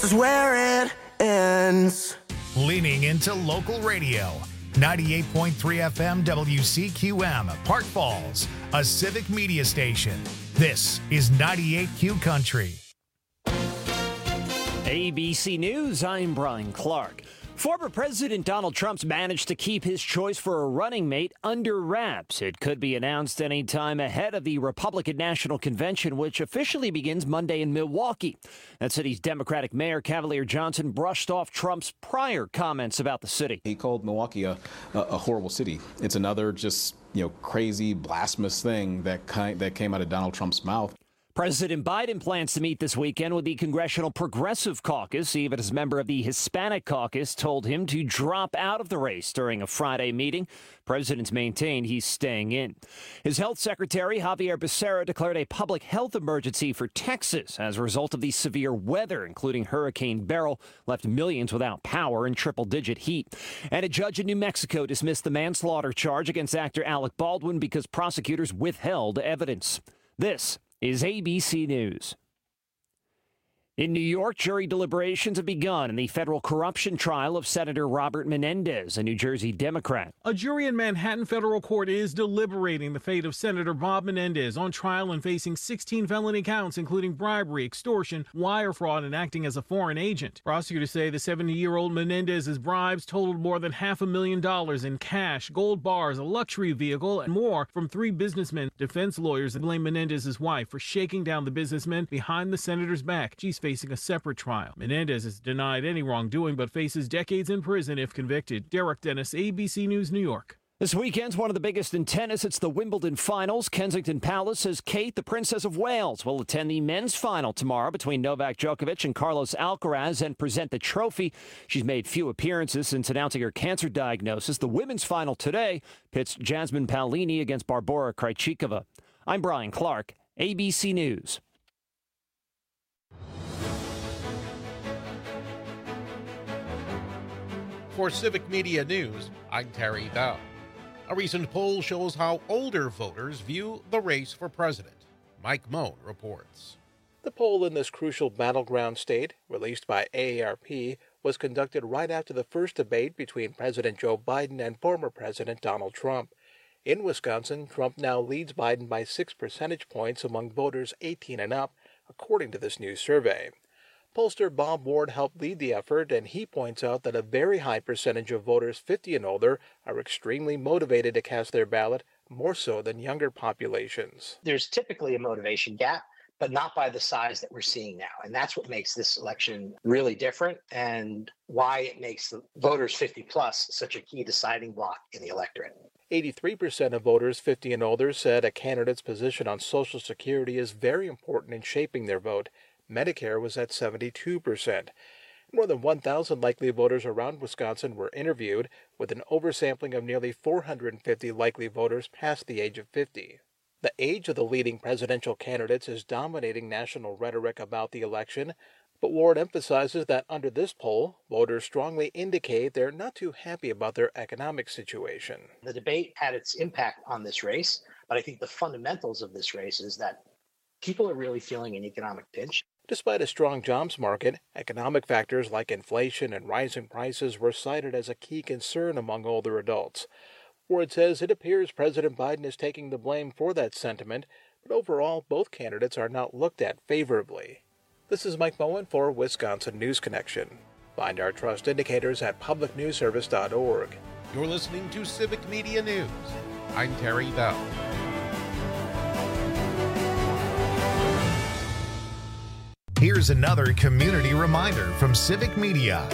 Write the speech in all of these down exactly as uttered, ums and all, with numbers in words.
this is where it ends. Leaning into local radio. ninety-eight point three F M W C Q M, Park Falls, a civic media station. This is ninety-eight Q Country. A B C News, I'm Brian Clark. Former President Donald Trump's managed to keep his choice for a running mate under wraps. It could be announced any time ahead of the Republican National Convention, which officially begins Monday in Milwaukee. That city's Democratic Mayor Cavalier Johnson brushed off Trump's prior comments about the city. He called Milwaukee a, a, a horrible city. It's another just, you know, crazy, blasphemous thing that kind, that came out of Donald Trump's mouth. President Biden plans to meet this weekend with the Congressional Progressive Caucus, even as a member of the Hispanic Caucus told him to drop out of the race during a Friday meeting. Presidents maintain he's staying in. His health secretary, Javier Becerra, declared a public health emergency for Texas as a result of the severe weather, including Hurricane Beryl, left millions without power and triple-digit heat. And a judge in New Mexico dismissed the manslaughter charge against actor Alec Baldwin because prosecutors withheld evidence. This is A B C News. In New York, jury deliberations have begun in the federal corruption trial of Senator Robert Menendez, a New Jersey Democrat. A jury in Manhattan federal court is deliberating the fate of Senator Bob Menendez, on trial and facing sixteen felony counts, including bribery, extortion, wire fraud, and acting as a foreign agent. Prosecutors say the seventy-year-old Menendez's bribes totaled more than half a million dollars in cash, gold bars, a luxury vehicle, and more from three businessmen. Defense lawyers blame Menendez's wife for shaking down the businessmen behind the senator's back. She's facing a separate trial. Menendez has denied any wrongdoing but faces decades in prison if convicted. Derek Dennis, A B C News, New York. This weekend's one of the biggest in tennis. It's the Wimbledon Finals. Kensington Palace says Kate, the Princess of Wales, will attend the men's final tomorrow between Novak Djokovic and Carlos Alcaraz and present the trophy. She's made few appearances since announcing her cancer diagnosis. The women's final today pits Jasmine Paolini against Barbora Krejcikova. I'm Brian Clark, A B C News. For Civic Media News, I'm Terry Dow. A recent poll shows how older voters view the race for president. Mike Moan reports. The poll in this crucial battleground state, released by A A R P, was conducted right after the first debate between President Joe Biden and former President Donald Trump. In Wisconsin, Trump now leads Biden by six percentage points among voters eighteen and up, according to this new survey. Pollster Bob Ward helped lead the effort, and he points out that a very high percentage of voters fifty and older are extremely motivated to cast their ballot, more so than younger populations. There's typically a motivation gap, but not by the size that we're seeing now. And that's what makes this election really different and why it makes the voters fifty plus such a key deciding block in the electorate. eighty-three percent of voters fifty and older said a candidate's position on Social Security is very important in shaping their vote. Medicare was at seventy-two percent. More than one thousand likely voters around Wisconsin were interviewed, with an oversampling of nearly four hundred fifty likely voters past the age of fifty. The age of the leading presidential candidates is dominating national rhetoric about the election, but Ward emphasizes that under this poll, voters strongly indicate they're not too happy about their economic situation. The debate had its impact on this race, but I think the fundamentals of this race is that people are really feeling an economic pinch. Despite a strong jobs market, economic factors like inflation and rising prices were cited as a key concern among older adults. Ward says it appears President Biden is taking the blame for that sentiment, but overall, both candidates are not looked at favorably. This is Mike Moen for Wisconsin News Connection. Find our trust indicators at public news service dot org. You're listening to Civic Media News. I'm Terry Dow. Here's another community reminder from Civic Media.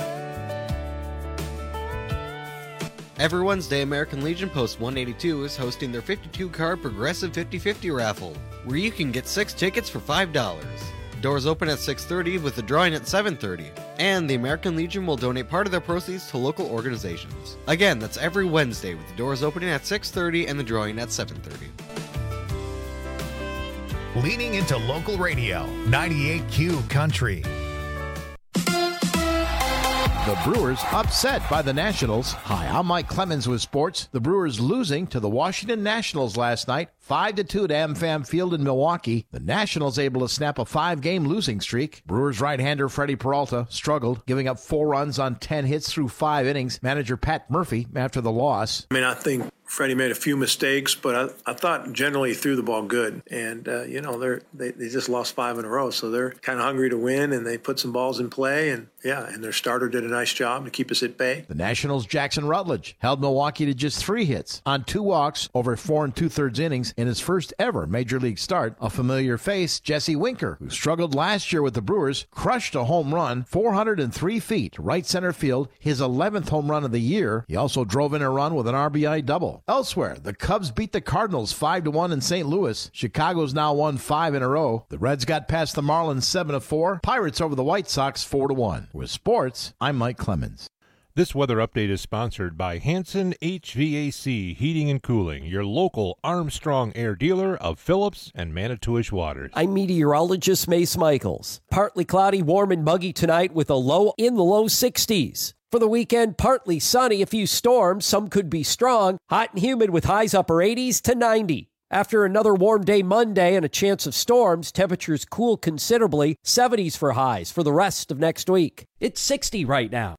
Every Wednesday, American Legion Post one eighty-two is hosting their fifty-two card Progressive fifty fifty raffle, where you can get six tickets for five dollars. Doors open at six thirty with the drawing at seven thirty, and the American Legion will donate part of their proceeds to local organizations. Again, that's every Wednesday with the doors opening at six thirty and the drawing at seven thirty. Leaning into local radio, ninety-eight Q Country. The Brewers upset by the Nationals. Hi, I'm Mike Clemens with sports. The Brewers losing to the Washington Nationals last night, five to two at AmFam Field in Milwaukee. The Nationals able to snap a five-game losing streak. Brewers right-hander Freddie Peralta struggled, giving up four runs on ten hits through five innings. Manager Pat Murphy after the loss. I mean, I think Freddie made a few mistakes, but I, I thought generally he threw the ball good. And, uh, you know, they're, they they just lost five in a row, so they're kind of hungry to win, and they put some balls in play. And, yeah, and their starter did a nice job to keep us at bay. The Nationals' Jackson Rutledge held Milwaukee to just three hits on two walks over four and two-thirds innings in his first ever Major League start. A familiar face, Jesse Winker, who struggled last year with the Brewers, crushed a home run four hundred three feet to right center field, his eleventh home run of the year. He also drove in a run with an R B I double. Elsewhere, the Cubs beat the Cardinals five to one in Saint Louis. Chicago's now won five in a row. The Reds got past the Marlins seven to four. Pirates over the White Sox four to one. With sports, I'm Mike Clemens. This weather update is sponsored by Hanson H V A C Heating and Cooling, your local Armstrong Air dealer of Phillips and Manitowish waters. I'm meteorologist Mace Michaels. Partly cloudy, warm and muggy tonight with a low in the low sixties. For the weekend, partly sunny, a few storms, some could be strong, hot and humid with highs upper eighties to ninety. After another warm day Monday and a chance of storms, temperatures cool considerably, seventies for highs for the rest of next week. It's sixty right now.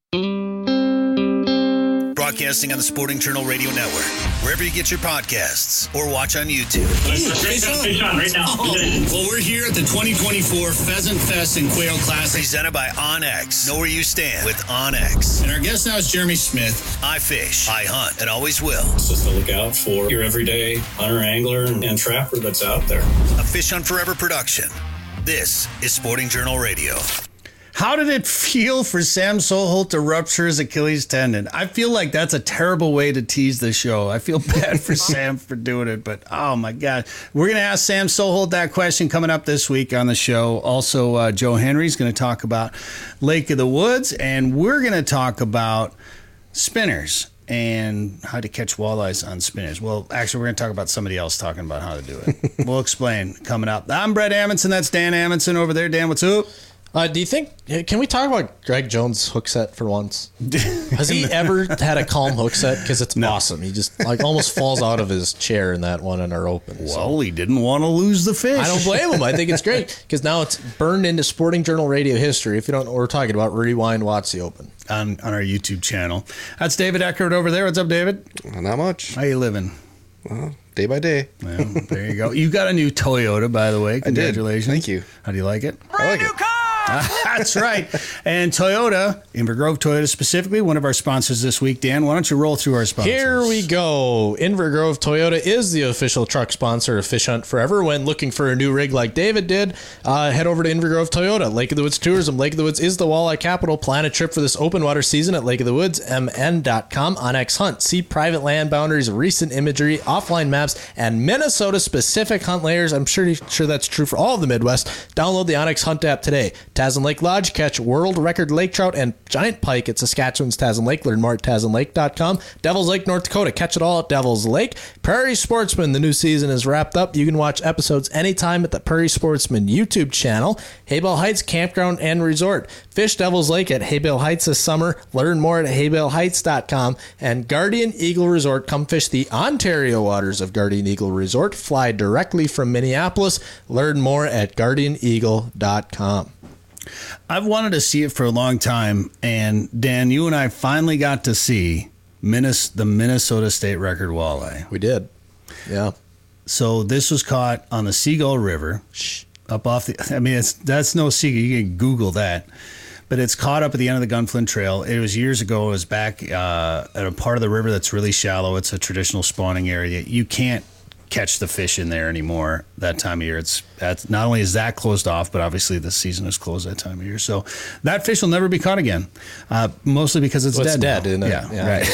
Broadcasting on the Sporting Journal Radio Network, wherever you get your podcasts or watch on YouTube. Fish on, fish on right now. Oh. Well, we're here at the twenty twenty-four Pheasant Fest and Quail Classic, presented by OnX. Know where you stand with OnX. And our guest now is Jeremy Smith. I fish, I hunt, and always will. It's just to look out for your everyday hunter, angler, and, and trapper that's out there. A Fish Hunt Forever production. This is Sporting Journal Radio. How did it feel for Sam Soholt to rupture his Achilles tendon? I feel like that's a terrible way to tease the show. I feel bad for Sam for doing it, but oh my God. We're going to ask Sam Soholt that question coming up this week on the show. Also, uh, Joe Henry's going to talk about Lake of the Woods, and we're going to talk about spinners and how to catch walleyes on spinners. Well, actually, we're going to talk about somebody else talking about how to do it. We'll explain coming up. I'm Brett Amundson. That's Dan Amundson over there. Dan, what's up? Uh, do you think, can we talk about Greg Jones' hook set for once? Has he ever had a calm hook set? Because it's no. awesome. He just like almost falls out of his chair in that one in our open. Well, so. He didn't want to lose the fish. I don't blame him. I think it's great because now it's burned into Sporting Journal Radio history. If you don't know what we're talking about, rewind, watch the open. On, on our YouTube channel. That's David Eckert over there. What's up, David? Not much. How you living? Well, day by day. Well, there you go. You got a new Toyota, by the way. Congratulations. I did. Thank you. How do you like it? I like it. That's right. And Toyota, Inver Grove Toyota specifically, one of our sponsors this week. Dan, why don't you roll through our sponsors? Here we go. Inver Grove Toyota is the official truck sponsor of Fish Hunt Forever. When looking for a new rig like David did, uh, head over to Inver Grove Toyota. Lake of the Woods Tourism. Lake of the Woods is the walleye capital. Plan a trip for this open water season at lake of the woods m n dot com. OnX Hunt. See private land boundaries, recent imagery, offline maps, and Minnesota-specific hunt layers. I'm sure, sure that's true for all of the Midwest. Download the OnX Hunt app today. Tasman Lake Lodge, catch world record lake trout and giant pike at Saskatchewan's Tasman Lake. Learn more at tasman lake dot com. Devils Lake, North Dakota, catch it all at Devils Lake. Prairie Sportsman, the new season is wrapped up. You can watch episodes anytime at the Prairie Sportsman YouTube channel. Haybale Heights Campground and Resort. Fish Devils Lake at Haybale Heights this summer. Learn more at haybale heights dot com. And Guardian Eagle Resort, come fish the Ontario waters of Guardian Eagle Resort. Fly directly from Minneapolis. Learn more at guardian eagle dot com. I've wanted to see it for a long time, and Dan, you and I finally got to see Minnes- the Minnesota State record walleye. We did. Yeah. So this was caught on the Seagull River, up off the, I mean, it's that's no secret. You can Google that. But it's caught up at the end of the Gunflint Trail. It was years ago. It was back uh, at a part of the river that's really shallow. It's a traditional spawning area. You can't catch the fish in there anymore that time of year. It's that's, not only is that closed off, but obviously the season is closed that time of year. So that fish will never be caught again, uh, mostly because it's well, dead. It's dead, isn't it? Yeah, yeah right. It's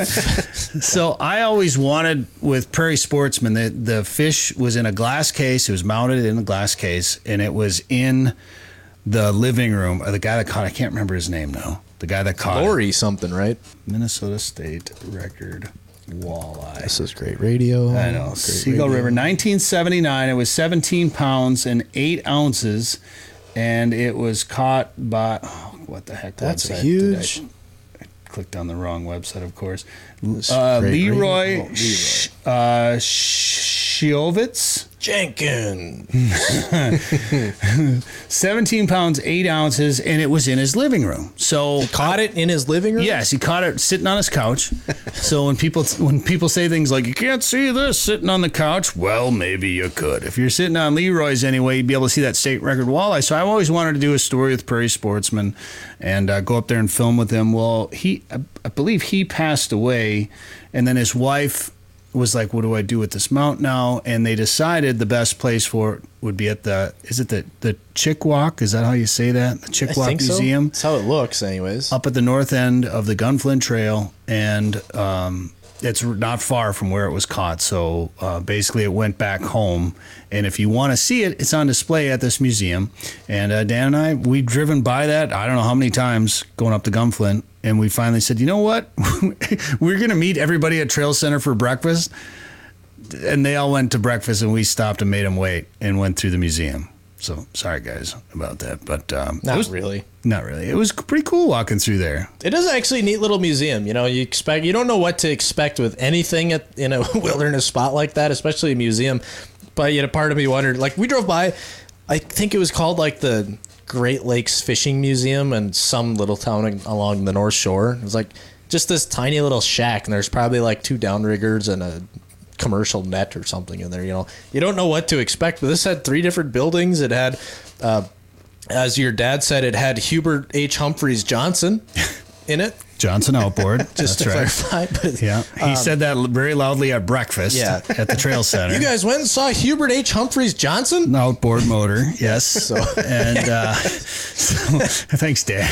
like So I always wanted with Prairie Sportsman that the fish was in a glass case. It was mounted in a glass case, and it was in the living room. Or the guy that caught, I can't remember his name now. The guy that caught Lori it. something, right? Minnesota State record walleye. This is great radio. I know. Seagull River, nineteen seventy-nine. It was seventeen pounds and eight ounces, and it was caught by, oh, what the heck? That's website huge. clicked on the wrong website, of course. Uh, Leroy, oh, Leroy. Sh- uh, Shiovitz. Jenkins. seventeen pounds, eight ounces, and it was in his living room. So he caught it in his living room? Yes, he caught it sitting on his couch. So when people when people say things like, you can't see this sitting on the couch, well, maybe you could. If you're sitting on Leroy's anyway, you'd be able to see that state record walleye. So I've always wanted to do a story with Prairie Sportsman and uh, go up there and film with him. Well, he, I, I believe he passed away, and then his wife was like, what do I do with this mount now? And they decided the best place for it would be at the, is it the, the Chickawauk? Is that how you say that? The Chickawauk Museum? So. That's how it looks anyways. Up at the north end of the Gunflint Trail. And um, it's not far from where it was caught. So uh, basically it went back home. And if you want to see it, it's on display at this museum. And uh, Dan and I, we've driven by that, I don't know how many times going up to Gunflint. And we finally said, you know what? We're going to meet everybody at Trail Center for breakfast. And they all went to breakfast, and we stopped and made them wait and went through the museum. So sorry, guys, about that. But um, not it was, really. Not really. It was pretty cool walking through there. It is actually a neat little museum. You know, you expect you don't know what to expect with anything at, in a wilderness spot like that, especially a museum. But yet a part of me wondered, like we drove by, I think it was called like the Great Lakes Fishing Museum in some little town along the North Shore. It was like just this tiny little shack, and there's probably like two downriggers and a commercial net or something in there. You know, you don't know what to expect, but this had three different buildings. It had, uh, as your dad said, it had Hubert H. Humphreys Johnson in it. Johnson Outboard. Just That's to right. clarify. But, yeah. He um, said that very loudly at breakfast yeah. at the Trail Center. You guys went and saw Hubert H. Humphreys Johnson? Outboard motor, yes. So, and uh, so, thanks, Dad.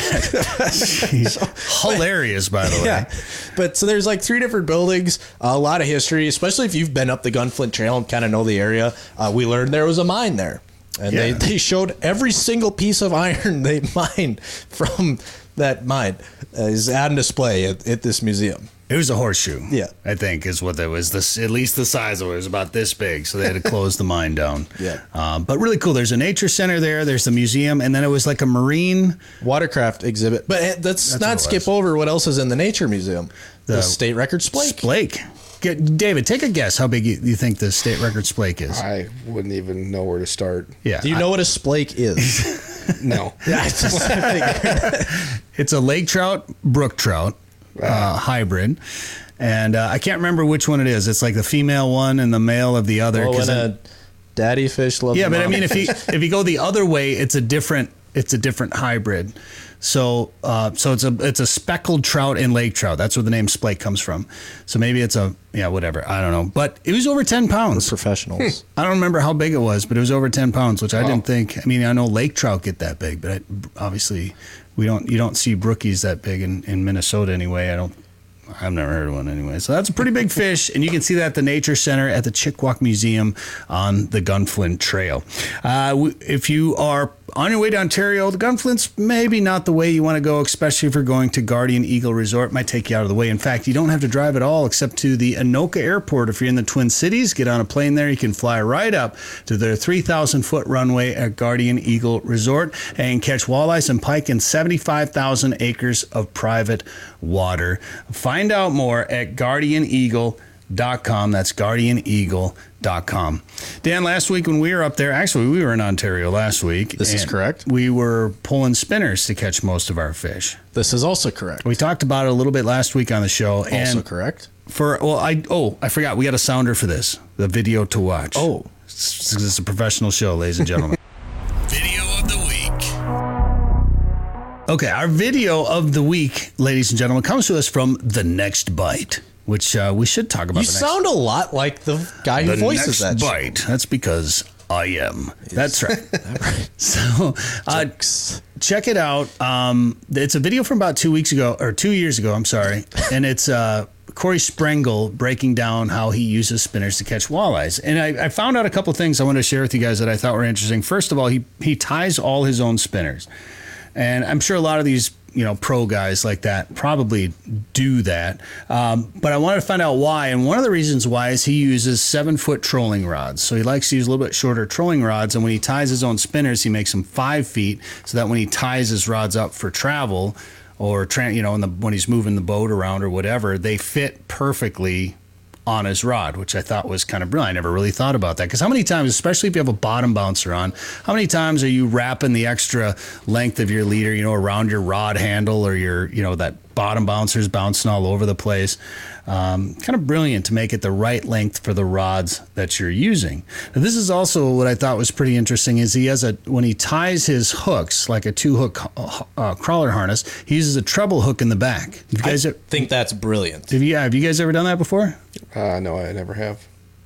He's hilarious, by the way. Yeah. But so there's like three different buildings, a lot of history, especially if you've been up the Gunflint Trail and kind of know the area. Uh, we learned there was a mine there. And yeah. they, they showed every single piece of iron they mined from that mine uh, is on display at, at this museum. It was a horseshoe. Yeah. I think is what it was. This at least the size of it. It was about this big, so they had to close the mine down. Yeah. Um, but really cool. There's a nature center there. There's the museum, and then it was like a marine watercraft exhibit. But let's That's not skip over what else is in the nature museum. The, the state record splake. Splake. Get, David, take a guess how big you, you think the state record splake is. I wouldn't even know where to start. Yeah. Do you I, know what a splake is? No. Yeah, it's, just, it's a lake trout, brook trout uh, uh, hybrid. And uh, I can't remember which one it is. It's like the female one and the male of the other. Oh, when I, a daddy fish loves Yeah, but mom. I mean, if you if you go the other way, it's a different it's a different hybrid. So, uh, so it's a it's a speckled trout and lake trout. That's where the name splake comes from. So maybe it's a yeah, whatever. I don't know. But it was over ten pounds. We're professionals. I don't remember how big it was, but it was over ten pounds, which wow. I didn't think. I mean, I know lake trout get that big, but I, obviously we don't. You don't see brookies that big in, in Minnesota anyway. I don't. I've never heard of one anyway. So that's a pretty big fish, and you can see that at the Nature Center at the Chickawauk Museum on the Gunflint Trail. Uh, if you are on your way to Ontario, the Gunflint's maybe not the way you want to go, especially if you're going to Guardian Eagle Resort. It might take you out of the way. In fact, you don't have to drive at all except to the Anoka Airport. If you're in the Twin Cities, get on a plane there. You can fly right up to their three thousand foot runway at Guardian Eagle Resort and catch walleyes and pike in seventy-five thousand acres of private water. Find out more at guardian eagle dot com. That's guardian eagle dot com. Dan, last week when we were up there, actually we were in Ontario last week. This is correct. We were pulling spinners to catch most of our fish. This is also correct. We talked about it a little bit last week on the show. Also and correct. For well, I oh I forgot we got a sounder for this. The video to watch. Oh, it's, it's a professional show, ladies and gentlemen. Video of the week. Okay, our video of the week, ladies and gentlemen, comes to us from The Next Bite, which uh, we should talk about. You the next, sound a lot like the guy who the voices next that bite. Show. That's because I am. Yes. That's right. right. So uh, check it out. Um, it's a video from about two weeks ago, or two years ago, I'm sorry. And it's uh, Corey Sprengel breaking down how he uses spinners to catch walleyes. And I, I found out a couple things I wanted to share with you guys that I thought were interesting. First of all, he he ties all his own spinners. And I'm sure a lot of these, you know, pro guys like that probably do that. Um, but I wanted to find out why. And one of the reasons why is he uses seven foot trolling rods. So he likes to use a little bit shorter trolling rods. And when he ties his own spinners, he makes them five feet so that when he ties his rods up for travel or tra- you know, in the, when he's moving the boat around or whatever, they fit perfectly on his rod, which I thought was kind of brilliant. I never really thought about that, because how many times, especially if you have a bottom bouncer on, how many times are you wrapping the extra length of your leader, you know, around your rod handle, or your, you know, that bottom bouncer's bouncing all over the place. Um, kind of brilliant to make it the right length for the rods that you're using. Now, this is also what I thought was pretty interesting, is he has a, when he ties his hooks, like a two hook uh, crawler harness, he uses a treble hook in the back. You guys I are, think that's brilliant. have you, have you guys ever done that before? Uh, no, I never have.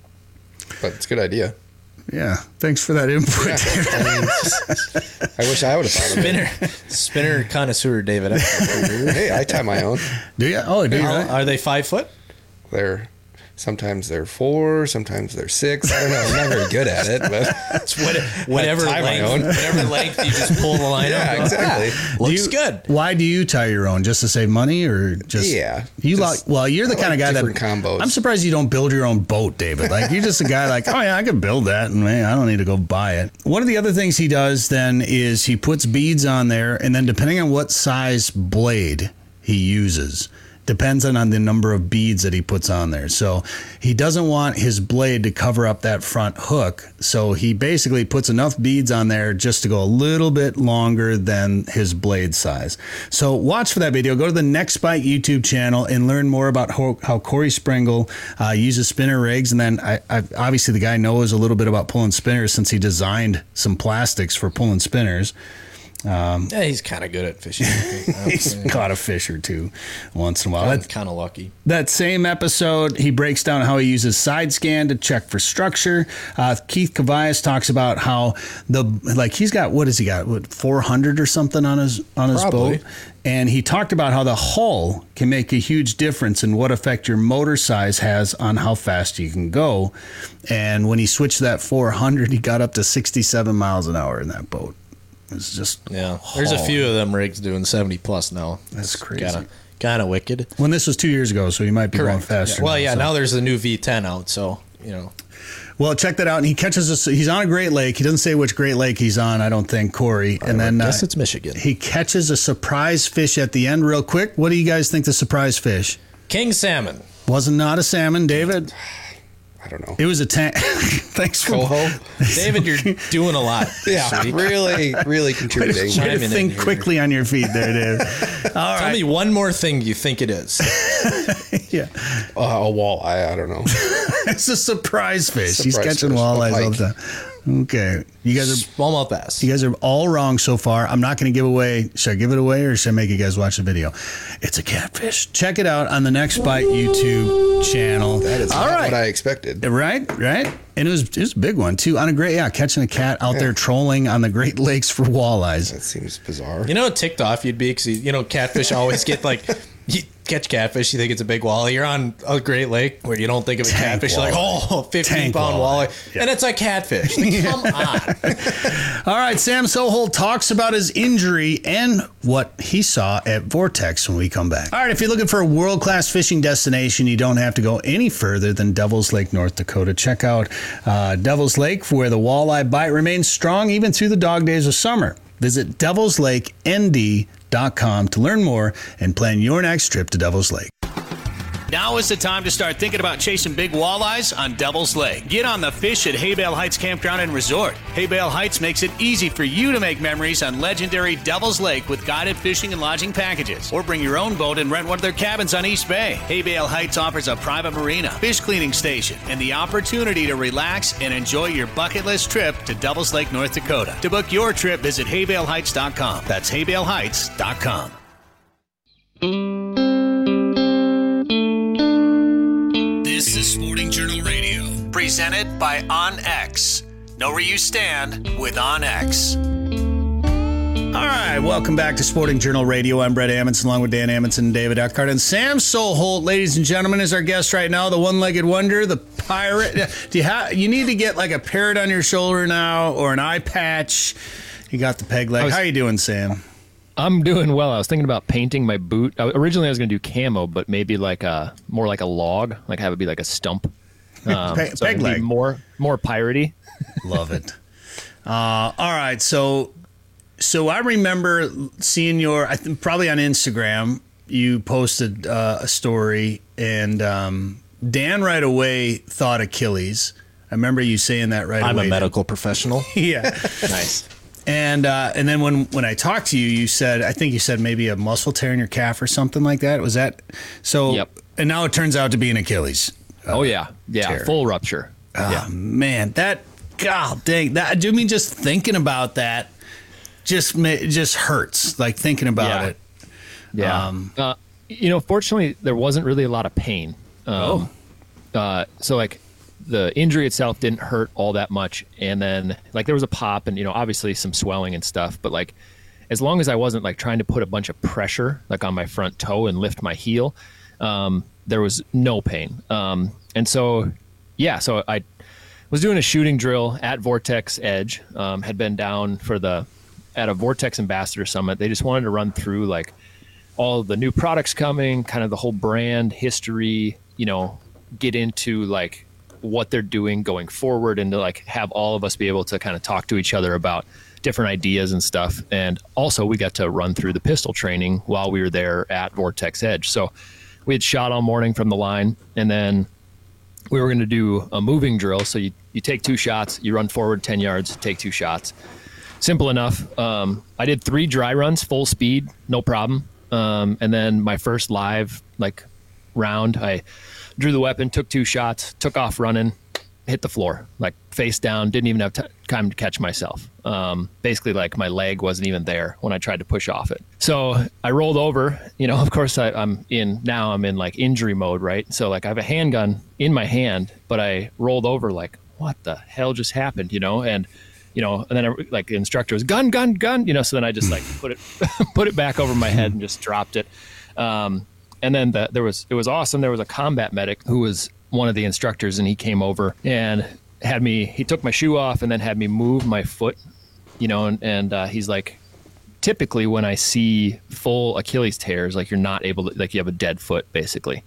But it's a good idea. Yeah, thanks for that input. Yeah. I, mean, I wish I would have thought of Spinner, it. spinner connoisseur, David. Hey, I tie my own. Do you? Oh, do you? How- Really? Are they five foot? They're sometimes they're four, sometimes they're six. I don't know. I'm not very good at it, but It's what, whatever I tie my own. length, whatever length you just pull the line Yeah, up. exactly. Ah, Do looks you- good. Why do you tie your own? Just to save money, or just Yeah, You just- like? Well, you're the I kind like of guy that different combos. I'm surprised you don't build your own boat, David. Like, you're just a guy like, oh yeah, I could build that, and man, I don't need to go buy it. One of the other things he does then is he puts beads on there, and then depending on what size blade he uses, depends on, on the number of beads that he puts on there. So he doesn't want his blade to cover up that front hook. So he basically puts enough beads on there just to go a little bit longer than his blade size. So watch for that video. Go to the Next Bite YouTube channel and learn more about how, how Corey Springle uh, uses spinner rigs. And then I, I, obviously the guy knows a little bit about pulling spinners, since he designed some plastics for pulling spinners. Um, Yeah, he's kind of good at fishing. he's caught a fish or two once in a while. I'm That's kind of lucky. That same episode, he breaks down how he uses side scan to check for structure. Uh, Keith Cavias talks about how the like he's got what has he got? What four hundred or something on his on his Probably. boat, and he talked about how the hull can make a huge difference in what effect your motor size has on how fast you can go. And when he switched to that four hundred, he got up to sixty-seven miles an hour in that boat. It's just Yeah, there's a hauling. few of them rigs doing seventy plus now. That's crazy. Kind of, kind of wicked. When this was two years ago, so he might be going faster. Yeah. Well, now, yeah. so. Now there's the new V ten out, so you know. Well, check that out. And he catches us. He's on a Great Lake. He doesn't say which Great Lake he's on, I don't think, Corey. And then I guess uh, it's Michigan. He catches a surprise fish at the end, real quick. What do you guys think the surprise fish? King salmon. Wasn't not a salmon, David. I don't know. It was a tank. Thanks for Coho. David, you're doing a lot. Yeah, this week. really, really contributing. Way to Chiming in think here. quickly on your feet there, Dave. All Tell right. me one more thing you think it is. Yeah. Uh, a walleye. I don't know. It's a surprise fish. He's Surprise catching fish, a walleyes all pike. the time. Okay. You guys are Smallmouth bass. You guys are all wrong so far. I'm not going to give away. Should I give it away, or should I make you guys watch the video? It's a catfish. Check it out on the Next Bite YouTube channel. That is all not right. what I expected. Right, right. And it was it was a big one too. On a great, yeah, catching a cat out Yeah. there trolling on the Great Lakes for walleyes. That seems bizarre. You know how ticked off you'd be because you know catfish always get like you catch catfish, you think it's a big walleye. You're on a Great Lake where you don't think of a Tank catfish. You're like, walleye. oh, fifteen Tank pound walleye. walleye, Yeah. and it's a catfish. Like, come on. All right, Sam Soholt talks about his injury and what he saw at Vortex when we come back. All right, if you're looking for a world-class fishing destination, you don't have to go any further than Devil's Lake, North Dakota. Check out uh, Devil's Lake, where the walleye bite remains strong even through the dog days of summer. Visit devils lake n d dot com to learn more and plan your next trip to Devil's Lake. Now is the time to start thinking about chasing big walleyes on Devil's Lake. Get on the fish at Haybale Heights Campground and Resort. Haybale Heights makes it easy for you to make memories on legendary Devil's Lake with guided fishing and lodging packages. Or bring your own boat and rent one of their cabins on East Bay. Haybale Heights offers a private marina, fish cleaning station, and the opportunity to relax and enjoy your bucket list trip to Devil's Lake, North Dakota. To book your trip, visit haybale heights dot com. That's haybale heights dot com. This is Sporting Journal Radio. Presented by OnX. Know where you stand with OnX. All right, welcome back to Sporting Journal Radio. I'm Brett Amundsen, along with Dan Amundsen and David Eckhart. And Sam Soholt, ladies and gentlemen, is our guest right now, the one-legged wonder, the pirate. Do you, have, you need to get like a parrot on your shoulder now or an eye patch. You got the peg leg. was- How you doing, Sam? I'm doing well. I was thinking about painting my boot. Uh, Originally, I was going to do camo, but maybe like a more like a log, like have it be like a stump. Um, Pe- so peg it'd be leg. more more piratey. Love it. Uh, all right, so so I remember seeing your, I think probably on Instagram, you posted uh, a story, and um, Dan right away thought Achilles. I remember you saying that right I'm away. I'm a medical professional. Yeah. Nice. And uh, and then when, when I talked to you, you said, I think you said maybe a muscle tear in your calf or something like that. Was that? So, Yep. And now it turns out to be an Achilles. Uh, oh, yeah. Yeah. tear. Full rupture. Oh, yeah. man. That, God dang. That, I mean, just thinking about that just, ma- just hurts. Like thinking about Yeah. it. Yeah. Um, uh, you know, fortunately, there wasn't really a lot of pain. Um, oh. Uh, so, like, the injury itself didn't hurt all that much. And then, like, there was a pop and, you know, obviously some swelling and stuff. But, like, as long as I wasn't, like, trying to put a bunch of pressure, like, on my front toe and lift my heel, um, there was no pain. Um, and so, yeah, so I was doing a shooting drill at Vortex Edge, um, had been down for the, at a Vortex Ambassador Summit. They just wanted to run through, like, all of the new products coming, kind of the whole brand history, you know, get into, like, what they're doing going forward, and to like have all of us be able to kind of talk to each other about different ideas and stuff. And also we got to run through the pistol training while we were there at Vortex Edge. So we had shot all morning from the line, and then we were going to do a moving drill. So you, you take two shots, you run forward ten yards, take two shots. Simple enough. Um, I did three dry runs, full speed, no problem. Um, and then my first live like round, I drew the weapon, took two shots, took off running, hit the floor, like face down, didn't even have t- time to catch myself. Um, basically, like my leg wasn't even there when I tried to push off it. So I rolled over, you know, of course I, I'm in, now I'm in like injury mode, right? So like I have a handgun in my hand, but I rolled over like, what the hell just happened, you know? And, you know, and then I, like the instructor was gun, gun, gun, you know, so then I just like put it, put it back over my head and just dropped it. Um, And then the, there was, it was awesome. There was a combat medic who was one of the instructors, and he came over and had me, he took my shoe off and then had me move my foot, you know, and, and uh, he's like, typically when I see full Achilles tears, like you're not able to, like you have a dead foot basically.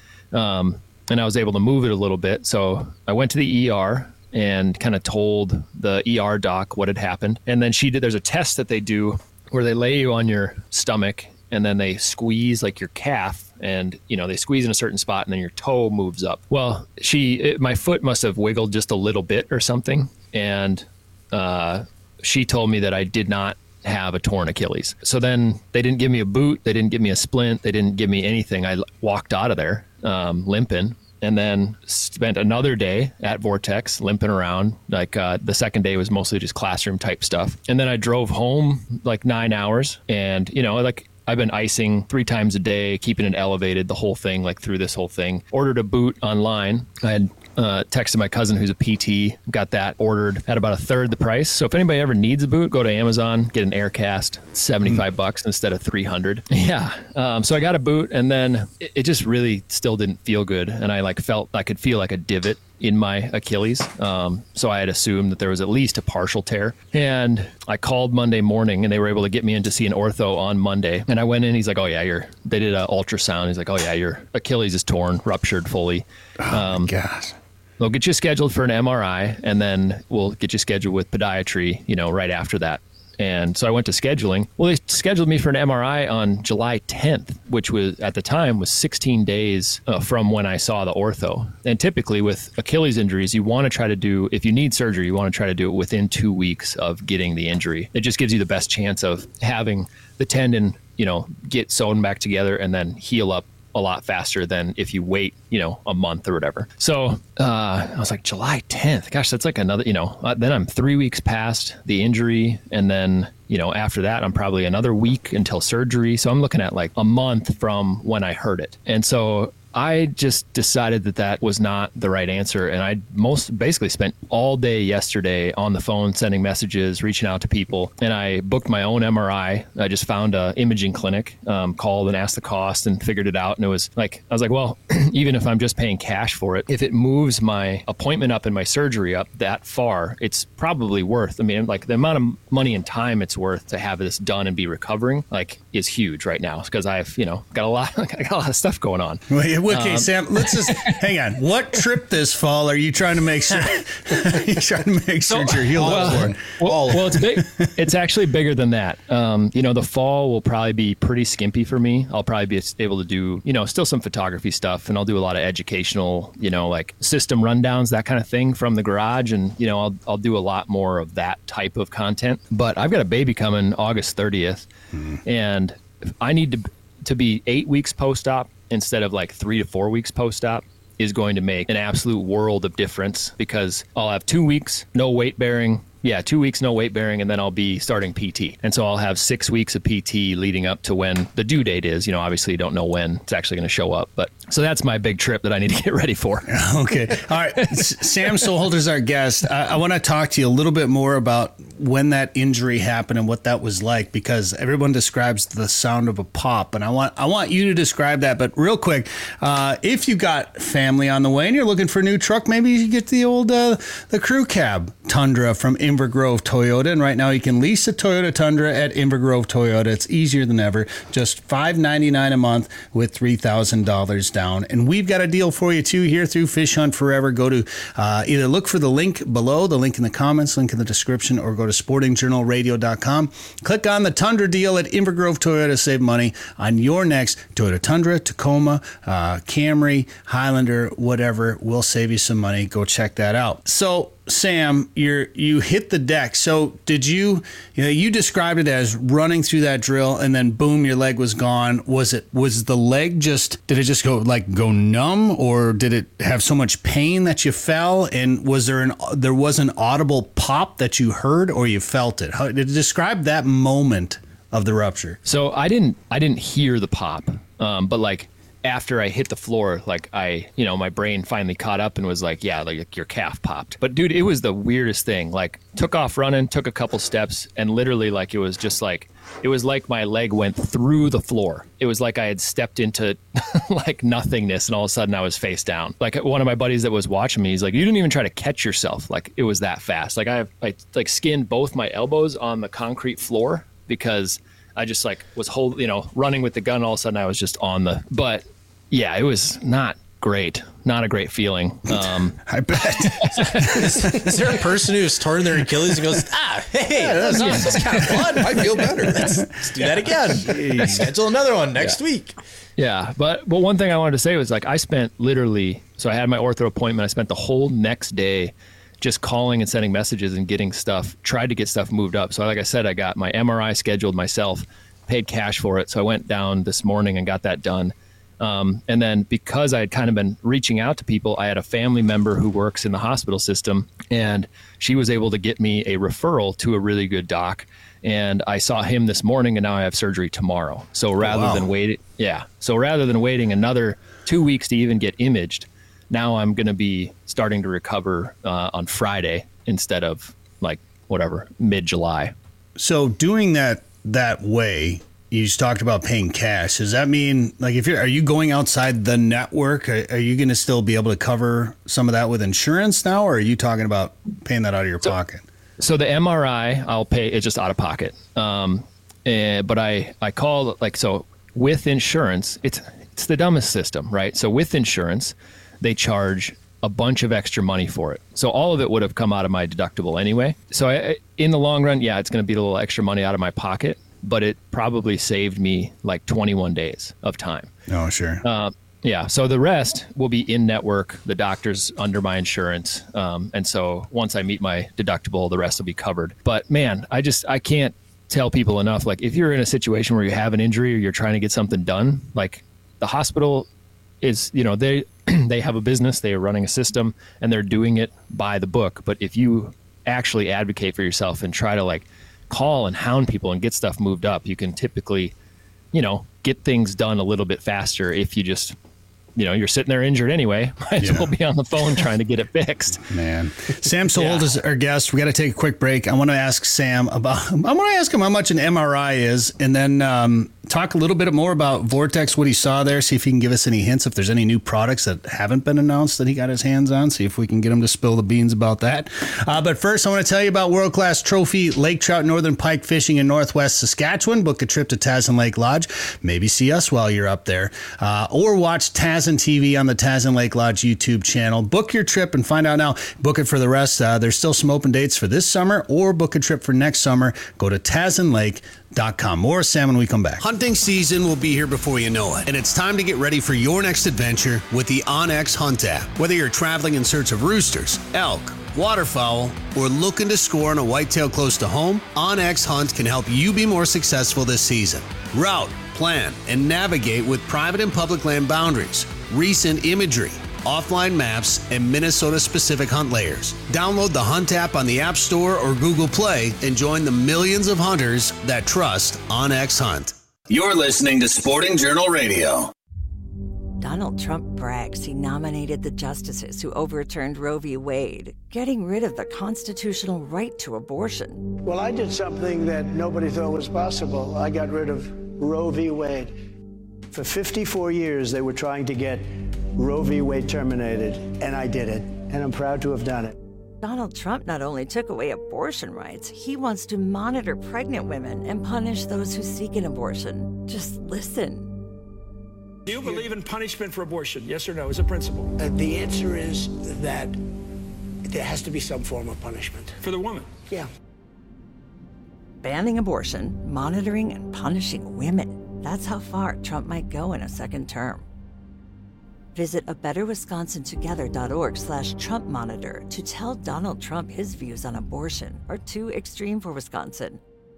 Um, and I was able to move it a little bit. So I went to the E R and kind of told the E R doc what had happened. And then she did, there's a test that they do where they lay you on your stomach, and then they squeeze like your calf, and, you know, they squeeze in a certain spot, and then your toe moves up. Well, she, it, my foot must have wiggled just a little bit or something. And uh, she told me that I did not have a torn Achilles. So then they didn't give me a boot. They didn't give me a splint. They didn't give me anything. I walked out of there um, limping, and then spent another day at Vortex limping around. Like uh, the second day was mostly just classroom type stuff. And then I drove home like nine hours and, you know, like, I've been icing three times a day, keeping it elevated, the whole thing, like through this whole thing. Ordered a boot online. I had uh, texted my cousin who's a P T, got that ordered at about a third the price. So if anybody ever needs a boot, go to Amazon, get an Aircast, seventy-five mm. bucks instead of three hundred. Yeah. Um, so I got a boot, and then it, it just really still didn't feel good. And I like felt I could feel like a divot in my Achilles. Um, so I had assumed that there was at least a partial tear. And I called Monday morning, and they were able to get me in to see an ortho on Monday. And I went in, he's like, oh yeah, you're, they did an ultrasound. He's like, oh yeah, your Achilles is torn, ruptured fully. Oh um, my gosh. They'll get you scheduled for an M R I, and then we'll get you scheduled with podiatry, you know, right after that. And so I went to scheduling. Well, they scheduled me for an M R I on July tenth, which was at the time was sixteen days uh, from when I saw the ortho. And typically with Achilles injuries, you want to try to do, if you need surgery, you want to try to do it within two weeks of getting the injury. It just gives you the best chance of having the tendon, you know, get sewn back together and then heal up a lot faster than if you wait, you know, a month or whatever. So uh, I was like, July tenth, gosh, that's like another, you know, uh, then I'm three weeks past the injury. And then, you know, after that, I'm probably another week until surgery. So I'm looking at like a month from when I heard it. And so I just decided that that was not the right answer. And I most basically spent all day yesterday on the phone, sending messages, reaching out to people. And I booked my own M R I. I just found a imaging clinic, um, called and asked the cost and figured it out. And it was like, I was like, well, even if I'm just paying cash for it, if it moves my appointment up and my surgery up that far, it's probably worth, I mean, like the amount of money and time it's worth to have this done and be recovering, like, is huge right now. Because I've, you know, got a lot, I got a lot of stuff going on. Well, Okay, Um, Sam, let's just hang on. What trip this fall are you trying to make sure? You're trying to make sure So- you're healed well, up for? Well, well, it's big. It's actually bigger than that. Um, you know, the fall will probably be pretty skimpy for me. I'll probably be able to do, you know, still some photography stuff, and I'll do a lot of educational, you know, like system rundowns, that kind of thing from the garage, and you know, I'll I'll do a lot more of that type of content. But I've got a baby coming August thirtieth, mm-hmm. and I need to to be eight weeks post-op instead of like three to four weeks post-op is going to make an absolute world of difference, because I'll have two weeks, no weight bearing. Yeah, two weeks, no weight bearing, and then I'll be starting P T. And so I'll have six weeks of P T leading up to when the due date is. You know, obviously you don't know when it's actually going to show up. But so that's my big trip that I need to get ready for. Okay. All right. Sam Soholt is our guest. I, I want to talk to you a little bit more about when that injury happened and what that was like, because everyone describes the sound of a pop. And I want I want you to describe that. But real quick, uh, if you got family on the way and you're looking for a new truck, maybe you get the old uh, the crew cab Tundra from Inver Grove Toyota, and right now you can lease a Toyota Tundra at Inver Grove Toyota. It's easier than ever, just five hundred ninety-nine dollars a month with three thousand dollars down. And we've got a deal for you too here through Fish Hunt Forever. Go to uh, either look for the link below, the link in the comments, link in the description, or go to sporting journal radio dot com. Click on the Tundra deal at Inver Grove Toyota. Save money on your next Toyota Tundra, Tacoma, uh, Camry, Highlander, whatever. We'll save you some money. Go check that out. So Sam, you're you hit the deck. So did you, you know, you described it as running through that drill and then boom, your leg was gone. Was it, was the leg just, did it just go like go numb, or did it have so much pain that you fell? And was there an, there was an audible pop that you heard or you felt it? How did you describe that moment of the rupture? So I didn't, I didn't hear the pop, um, but like, after I hit the floor, like I, you know, my brain finally caught up and was like, yeah, like your calf popped. But dude, it was the weirdest thing. Like took off running, took a couple steps, and literally like it was just like, it was like my leg went through the floor. It was like I had stepped into like nothingness, and all of a sudden I was face down. Like one of my buddies that was watching me, he's like, you didn't even try to catch yourself. Like it was that fast. Like I have, I like skinned both my elbows on the concrete floor because I just like was hold, you know, running with the gun. All of a sudden I was just on the, but yeah, it was not great. Not a great feeling. Um, I bet. is, is there a person who's torn their Achilles and goes, ah, hey, yeah, that's, yeah. that's kind of fun. I feel better. Let's, let's do that again. Schedule another one next yeah. week. Yeah, but but one thing I wanted to say was like I spent literally, so I had my ortho appointment. I spent the whole next day just calling and sending messages and getting stuff, tried to get stuff moved up. So like I said, I got my M R I scheduled myself, paid cash for it. So I went down this morning and got that done. Um, and then because I had kind of been reaching out to people, I had a family member who works in the hospital system, and she was able to get me a referral to a really good doc. And I saw him this morning, and now I have surgery tomorrow. So rather oh, wow. than wait, yeah. So rather than waiting another two weeks to even get imaged, now I'm going to be starting to recover uh, on Friday instead of like whatever, mid-July. So doing that that way, you just talked about paying cash. Does that mean, like, if you're, are you going outside the network? Are, are you going to still be able to cover some of that with insurance now, or are you talking about paying that out of your so, pocket? So the M R I, I'll pay. It's just out of pocket. Um, and, but I, I call like so with insurance. It's it's the dumbest system, right? So with insurance, they charge a bunch of extra money for it. So all of it would have come out of my deductible anyway. So I, in the long run, yeah, it's going to be a little extra money out of my pocket, but it probably saved me like twenty-one days of time. Oh, sure. Uh, yeah. So the rest will be in network, the doctor's under my insurance. Um, and so once I meet my deductible, the rest will be covered. But man, I just, I can't tell people enough. Like if you're in a situation where you have an injury or you're trying to get something done, like the hospital is, you know, they, they have a business, they are running a system, and they're doing it by the book. But if you actually advocate for yourself and try to like call and hound people and get stuff moved up, you can typically, you know, get things done a little bit faster if you just, you know, you're sitting there injured anyway. Might as yeah. well be on the phone trying to get it fixed. Man. Sam Soholt yeah. is our guest. We got to take a quick break. I want to ask Sam about, I want to ask him how much an M R I is, and then um, talk a little bit more about Vortex, what he saw there, see if he can give us any hints, if there's any new products that haven't been announced that he got his hands on, see if we can get him to spill the beans about that. Uh, but first, I want to tell you about world-class trophy lake trout northern pike fishing in northwest Saskatchewan. Book a trip to Tasman Lake Lodge. Maybe see us while you're up there. Uh, or watch Tasman T V on the Tasman Lake Lodge YouTube channel. Book your trip and find out now. Book it for the rest. Uh, there's still some open dates for this summer, or book a trip for next summer. Go to tasman lake dot com. More Sam when we come back. Hunting season will be here before you know it, and it's time to get ready for your next adventure with the OnX Hunt app. Whether you're traveling in search of roosters, elk, waterfowl, or looking to score on a whitetail close to home, OnX Hunt can help you be more successful this season. Route, plan, and navigate with private and public land boundaries, recent imagery, offline maps, and Minnesota-specific hunt layers. Download the Hunt app on the App Store or Google Play and join the millions of hunters that trust OnX Hunt. You're listening to Sporting Journal Radio. Donald Trump brags he nominated the justices who overturned Roe v. Wade, getting rid of the constitutional right to abortion. Well, I did something that nobody thought was possible. I got rid of Roe v. Wade. For fifty-four years, they were trying to get Roe v. Wade terminated, and I did it, and I'm proud to have done it. Donald Trump not only took away abortion rights, he wants to monitor pregnant women and punish those who seek an abortion. Just listen. Do you believe in punishment for abortion? Yes or no, as a principle? Uh, the answer is that there has to be some form of punishment. For the woman? Yeah. Banning abortion, monitoring and punishing women. That's how far Trump might go in a second term. Visit a better wisconsin together dot org slash Trump monitor to tell Donald Trump his views on abortion are too extreme for Wisconsin.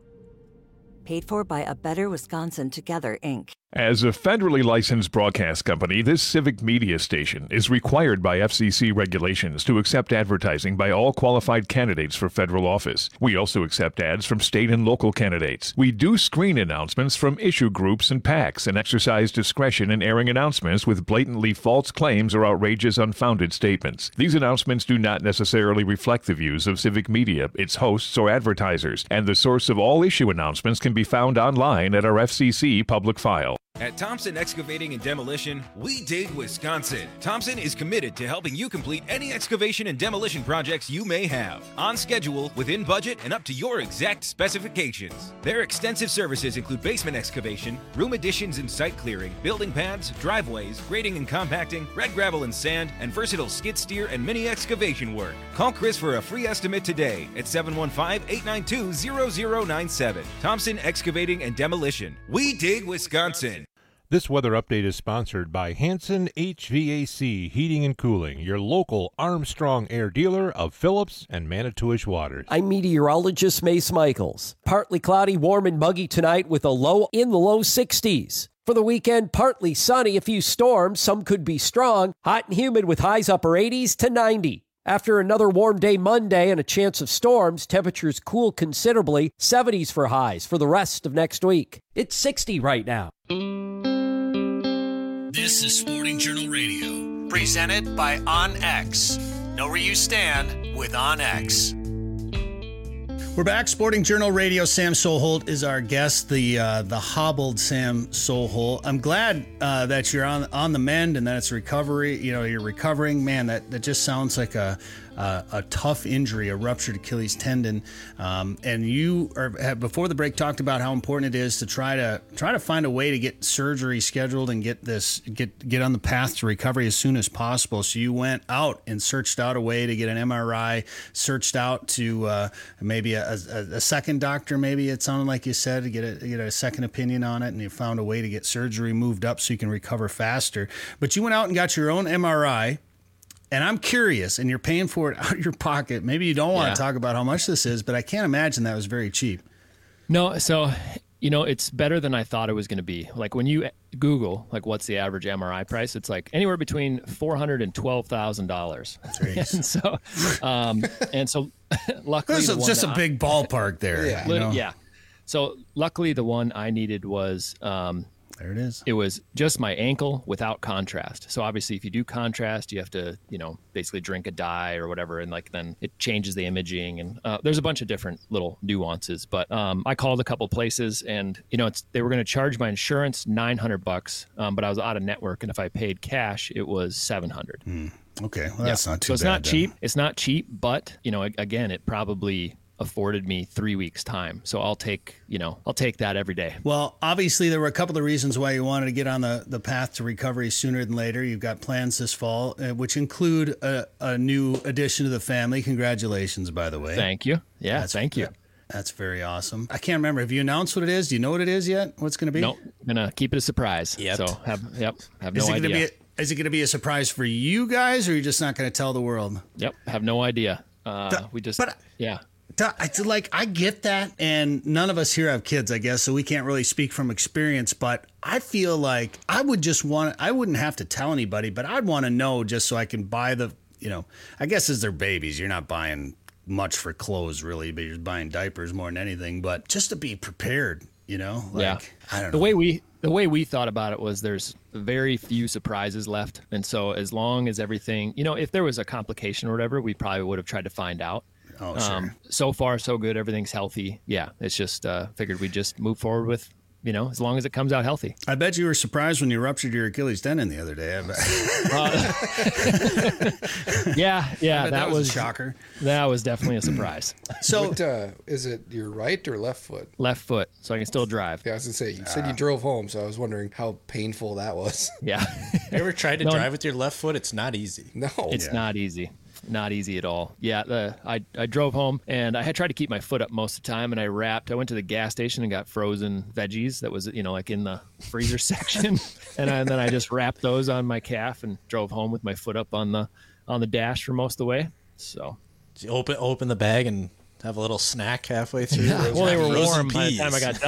Paid for by A Better Wisconsin Together, Incorporated. As a federally licensed broadcast company, this civic media station is required by F C C regulations to accept advertising by all qualified candidates for federal office. We also accept ads from state and local candidates. We do screen announcements from issue groups and PACs and exercise discretion in airing announcements with blatantly false claims or outrageous unfounded statements. These announcements do not necessarily reflect the views of civic media, its hosts, or advertisers, and the source of all issue announcements can be found online at our F C C public file. At Thompson Excavating and Demolition, we dig Wisconsin. Thompson is committed to helping you complete any excavation and demolition projects you may have. On schedule, within budget, and up to your exact specifications. Their extensive services include basement excavation, room additions and site clearing, building pads, driveways, grading and compacting, red gravel and sand, and versatile skid steer and mini excavation work. Call Chris for a free estimate today at seven one five, eight nine two, zero zero nine seven. Thompson Excavating and Demolition. We dig Wisconsin. This weather update is sponsored by Hanson H V A C Heating and Cooling, your local Armstrong Air dealer of Phillips and Manitowish Waters. I'm meteorologist Mace Michaels. Partly cloudy, warm and muggy tonight with a low in the low sixties. For the weekend, partly sunny, a few storms, some could be strong, hot and humid with highs upper eighties to ninety. After another warm day Monday and a chance of storms, temperatures cool considerably, seventies for highs for the rest of next week. It's sixty right now. This is Sporting Journal Radio, presented by OnX. Know where you stand with OnX. We're back. Sporting Journal Radio. Sam Soholt is our guest, the uh, the hobbled Sam Soholt. I'm glad uh, that you're on on the mend and that it's recovery. You know, you're recovering. Man, that, that just sounds like a uh, a tough injury, a ruptured Achilles tendon. Um, and you are, have, before the break, talked about how important it is to try to try to find a way to get surgery scheduled and get this get get on the path to recovery as soon as possible. So you went out and searched out a way to get an M R I, searched out to uh, maybe a, a, a second doctor. Maybe it sounded like you said to get a get a second opinion on it, and you found a way to get surgery moved up so you can recover faster. But you went out and got your own M R I. And I'm curious, and you're paying for it out of your pocket. Maybe you don't want Yeah. to talk about how much this is, but I can't imagine that was very cheap. No, so, you know, it's better than I thought it was going to be. Like when you Google, like what's the average M R I price? It's like anywhere between four hundred dollars and twelve thousand dollars. And so, um, and so luckily. This the is one just that a I- big ballpark there. Yeah. you know? yeah. So luckily the one I needed was, um, There it is. It was just my ankle without contrast. So obviously if you do contrast, you have to, you know, basically drink a dye or whatever. And like, then it changes the imaging and uh, there's a bunch of different little nuances, but um, I called a couple places and, you know, it's, they were going to charge my insurance nine hundred bucks. Um, but I was out of network. And if I paid cash, it was seven hundred. Mm. Okay. Well, that's yeah. not too so it's bad. not then. cheap. It's not cheap, but you know, again, it probably afforded me three weeks time. So I'll take, you know, I'll take that every day. Well, obviously there were a couple of reasons why you wanted to get on the, the path to recovery sooner than later. You've got plans this fall, uh, which include a, a new addition to the family. Congratulations, by the way. Thank you. Yeah. That's, thank you. That's very awesome. I can't remember. Have you announced what it is? Do you know what it is yet? What's going to be? Nope. I'm going to keep it a surprise. Yep. So have, yep. Have no is it idea. Gonna be a, is it going to be a surprise for you guys or are you just not going to tell the world? Yep. Have no idea. Uh, The- we just, but- yeah. I like I get that, and none of us here have kids, I guess, so we can't really speak from experience. But I feel like I would just want I wouldn't have to tell anybody, but I'd want to know just so I can buy the, you know, I guess as they're babies, you're not buying much for clothes really, but you're buying diapers more than anything. But just to be prepared, you know, like yeah. I don't know. The way we the way we thought about it was there's very few surprises left, and so as long as everything, you know, if there was a complication or whatever, we probably would have tried to find out. Oh, sure. Um, so far, so good. Everything's healthy. Yeah, it's just uh, figured we'd just move forward with, you know, as long as it comes out healthy. I bet you were surprised when you ruptured your Achilles tendon the other day. I bet. Uh, yeah, yeah, I bet that, was a shocker. That was definitely a surprise. So, what, uh, is it your right or left foot? Left foot, so I can still drive. Yeah, I was gonna say you said you drove home, so I was wondering how painful that was. Yeah. You ever tried to No. drive with your left foot? It's not easy. No, It's Yeah. not easy. Not easy at all. Yeah, the, I, I drove home and I had tried to keep my foot up most of the time, and I wrapped. I went to the gas station and got frozen veggies that was, you know, like in the freezer section, and, I, and then I just wrapped those on my calf and drove home with my foot up on the on the dash for most of the way. So Did you open open the bag and have a little snack halfway through? Yeah, well, they were Frozen warm by the peas. time I got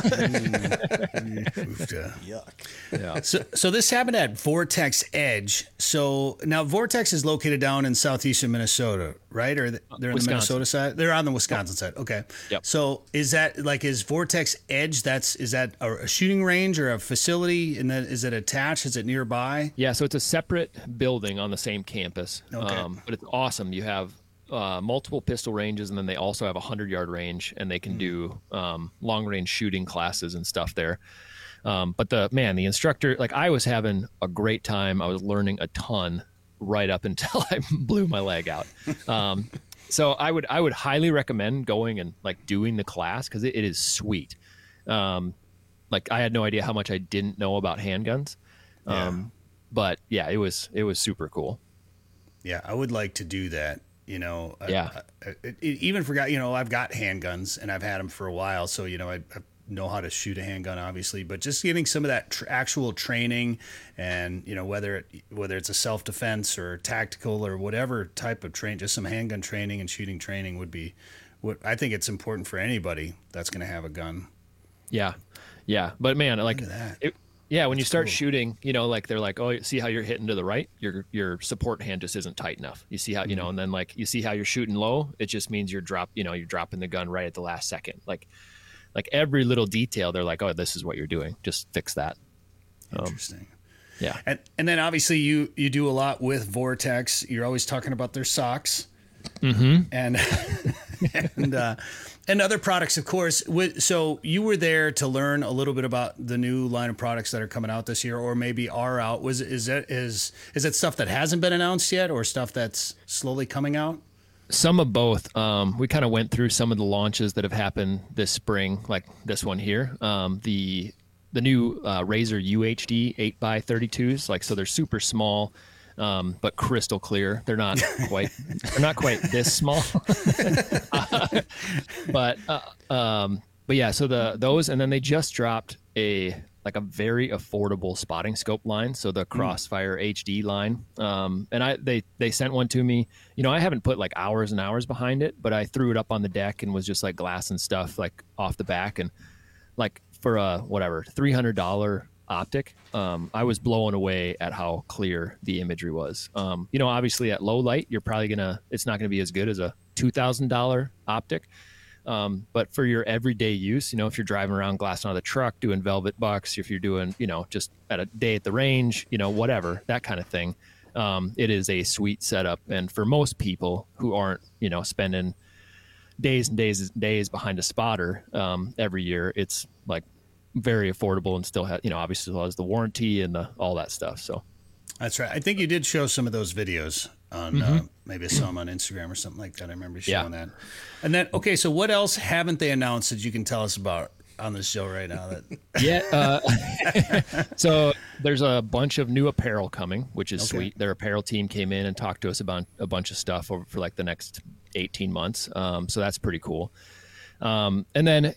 done. Yuck. Yeah. So, so this happened at Vortex Edge. So now Vortex is located down in southeastern Minnesota, right? Or they're in the Wisconsin. Minnesota side? They're on the Wisconsin side. Okay. Yep. So is that like is Vortex Edge? That's is that a, a shooting range or a facility? And then is it attached? Is it nearby? Yeah, so it's a separate building on the same campus. Okay. Um, but it's awesome. You have uh, multiple pistol ranges, and then they also have a hundred-yard range, and they can do um, long-range shooting classes and stuff there. Um, but the man, the instructor, like I was having a great time. I was learning a ton right up until I blew my leg out. Um, so I would I would highly recommend going and like doing the class because it, it is sweet. Um, like I had no idea how much I didn't know about handguns. Um, but yeah, it was it was super cool. Yeah, I would like to do that. You know, I- Yeah. I, I, I even forgot. You know, I've got handguns and I've had them for a while, so you know, I, I know how to shoot a handgun, obviously. But just getting some of that tr- actual training, and you know, whether it whether it's a self defense or tactical or whatever type of train, just some handgun training and shooting training would be. What I think it's important for anybody that's going to have a gun. Yeah, yeah. But man, like, it, yeah, when you start cool. shooting, you know, like they're like, oh, see how you're hitting to the right, your your support hand just isn't tight enough. You see how you know, and then like you see how you're shooting low, it just means you're drop, you know, you're dropping the gun right at the last second. Like, like every little detail, they're like, oh, this is what you're doing. Just fix that. Interesting. Um, yeah. And and then obviously you you do a lot with Vortex. You're always talking about their socks. Mm-hmm. And and uh, and other products, of course. With, so you were there to learn a little bit about the new line of products that are coming out this year, or maybe are out. Was is that is is it stuff that hasn't been announced yet, or stuff that's slowly coming out? Some of both. Um, we kind of went through some of the launches that have happened this spring, like this one here. Um, the the new uh, Razor U H D eight by thirty-twos, like so they're super small, um, but crystal clear. They're not quite they're not quite this small, uh, but uh, um, but yeah. So the those, and then they just dropped a like a very affordable spotting scope line. So the Crossfire H D line. Um, and I, they, they sent one to me, you know, I haven't put like hours and hours behind it, but I threw it up on the deck and was just like glass and stuff like off the back. And like for a, whatever, three hundred dollars optic, um, I was blown away at how clear the imagery was. Um, you know, obviously at low light, you're probably gonna, it's not gonna be as good as a two thousand dollars optic. Um, but for your everyday use, you know, if you're driving around glassing out of the truck, doing velvet bucks, if you're doing, you know, just at a day at the range, you know, whatever, that kind of thing, um, it is a sweet setup. And for most people who aren't, you know, spending days and days and days behind a spotter um, every year, it's like very affordable and still has, you know, obviously still has the warranty and the, all that stuff. So that's right. I think you did show some of those videos on mm-hmm. uh, maybe I saw them on Instagram or something like that. I remember showing yeah. that. And then, okay, so what else haven't they announced that you can tell us about on the show right now? That yeah. Uh, so there's a bunch of new apparel coming, which is okay. sweet. Their apparel team came in and talked to us about a bunch of stuff over for like the next eighteen months. Um, so that's pretty cool. Um, and then,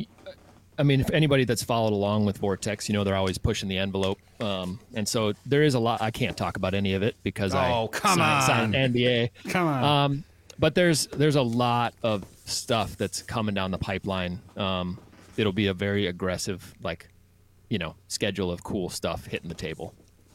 I mean, if anybody that's followed along with Vortex, you know, they're always pushing the envelope. Um, and so there is a lot. I can't talk about any of it because oh, I come signed, on. signed an N D A. Come on. Um, but there's there's a lot of stuff that's coming down the pipeline. Um, it'll be a very aggressive, like, you know, schedule of cool stuff hitting the table.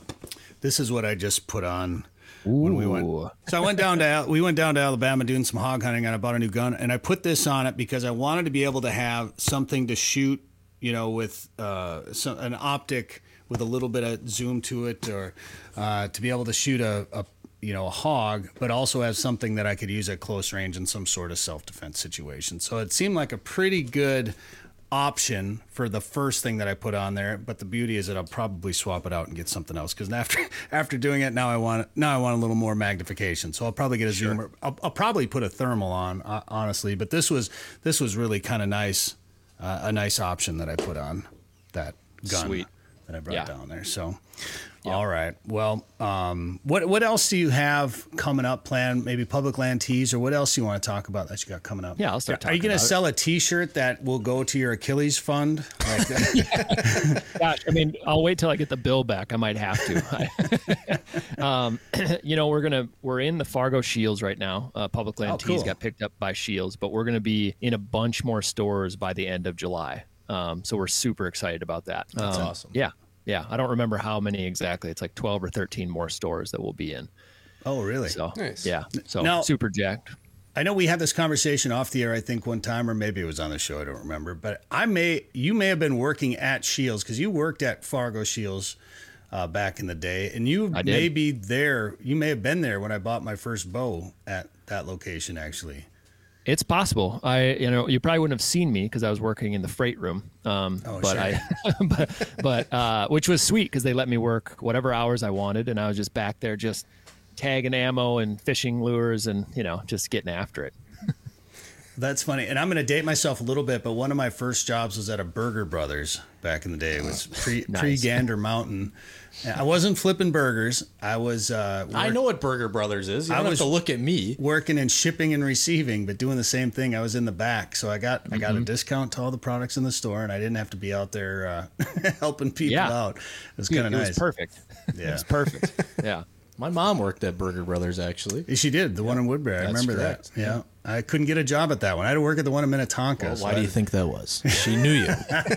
This is what I just put on. When we went, so I went down to we went down to Alabama doing some hog hunting, and I bought a new gun, and I put this on it because I wanted to be able to have something to shoot, you know, with uh, some, an optic with a little bit of zoom to it, or uh, to be able to shoot a, a you know a hog, but also have something that I could use at close range in some sort of self defense situation. So it seemed like a pretty good option for the first thing that I put on there, but the beauty is that I'll probably swap it out and get something else because after after doing it now I want now I want a little more magnification, so I'll probably get a sure. zoomer. I'll, I'll probably put a thermal on, uh, honestly, but this was this was really kind of nice, uh, a nice option that I put on that gun Sweet. that I brought yeah. down there. So yeah. all right, well, um, what what else do you have coming up planned? Maybe public land tees, or what else you want to talk about that you got coming up? Yeah, I'll start talking Are you going to about sell a T-shirt that will go to your Achilles fund? Like that? Gosh, I mean, I'll wait till I get the bill back. I might have to. um, you know, we're gonna we're in the Fargo Shields right now. Uh, public land Oh, tees cool. got picked up by Shields, but we're gonna be in a bunch more stores by the end of July. Um, so we're super excited about that. That's Um, awesome. Yeah. Yeah, I don't remember how many exactly. It's like twelve or thirteen more stores that we'll be in. Oh, really? So, Nice. yeah. So Now- super jacked. I know we had this conversation off the air, I think one time, or maybe it was on the show. I don't remember. But I may, you may have been working at Shields because you worked at Fargo Shields uh, back in the day, and you I did. may be there. You may have been there when I bought my first bow at that location, actually. It's possible. I, you know, you probably wouldn't have seen me because I was working in the freight room. Um, Oh, but sure. I, but, but uh, which was sweet because they let me work whatever hours I wanted, and I was just back there just tagging ammo and fishing lures and you know just getting after it. That's funny. And I'm going to date myself a little bit, but one of my first jobs was at a Burger Brothers back in the day. It was pre, Nice. pre Gander Mountain. I wasn't flipping burgers. I was. Uh, I work- know what Burger Brothers is. You I don't was- have to look at me. working in shipping and receiving, but doing the same thing. I was in the back, so I got I got a Mm-hmm. discount to all the products in the store, and I didn't have to be out there uh, helping people Yeah. out. It was Dude, kind of it nice. was perfect. It Yeah. was perfect. Yeah. My mom worked at Burger Brothers, actually. She did, the one in Woodbury. I That's remember correct. that. Yeah. I couldn't get a job at that one. I had to work at the one in Minnetonka. Well, so why I do you had- think that was? She knew you.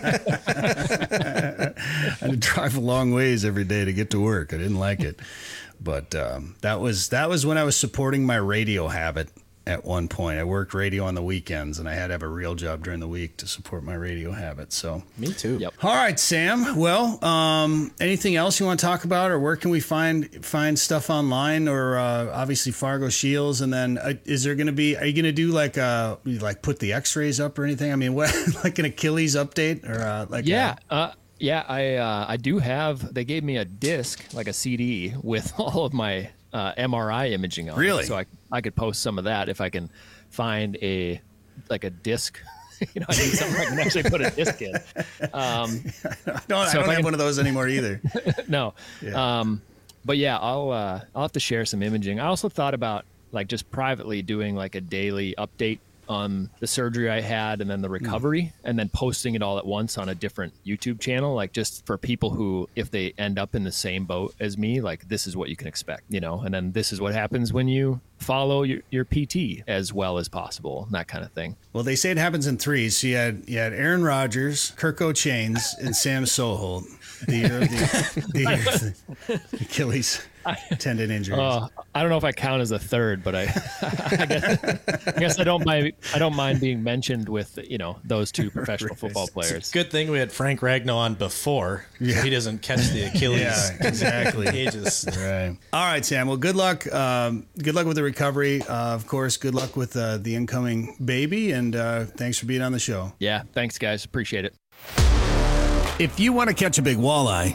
I had to drive a long ways every day to get to work. I didn't like it, but um, that was that was when I was supporting my radio habit. At one point, I worked radio on the weekends, and I had to have a real job during the week to support my radio habit. So, Me too. Yep. all right, Sam. Well, um, anything else you want to talk about, or where can we find find stuff online, or uh, obviously Fargo Shields, and then uh, is there going to be? Are you going to do like uh like put the X-rays up or anything? I mean, what like an Achilles update or uh, like Yeah. Uh, yeah. I uh, I do have. They gave me a disc, like a C D, with all of my uh, M R I imaging on it. Really? So I I could post some of that if I can find a like a disc. You know, I need something I can actually put a disc in. Um, I don't, I So if don't I have can- one of those anymore either. no. Yeah. Um, but yeah, I'll uh, I'll have to share some imaging. I also thought about like just privately doing like a daily update on the surgery I had and then the recovery, and then posting it all at once on a different YouTube channel, like just for people who, if they end up in the same boat as me, like this is what you can expect, you know, and then this is what happens when you follow your, your P T as well as possible, that kind of thing. Well, they say it happens in threes. So you had you had Aaron Rodgers, Kirk O'Chains, and Sam Soholt. The year of the, the, year of the Achilles tendon injuries. Uh, I don't know if I count as a third, but I, I, guess, I guess I don't mind. I don't mind being mentioned with you know those two professional football players. It's a good thing we had Frank Ragnow on before. Yeah. So he doesn't catch the Achilles. Yeah, exactly. Ages. Right. All right, Sam. Well, good luck. Um, good luck with the recovery. Uh, of course, good luck with uh, the incoming baby, and uh, thanks for being on the show. Yeah, thanks, guys. Appreciate it. If you want to catch a big walleye,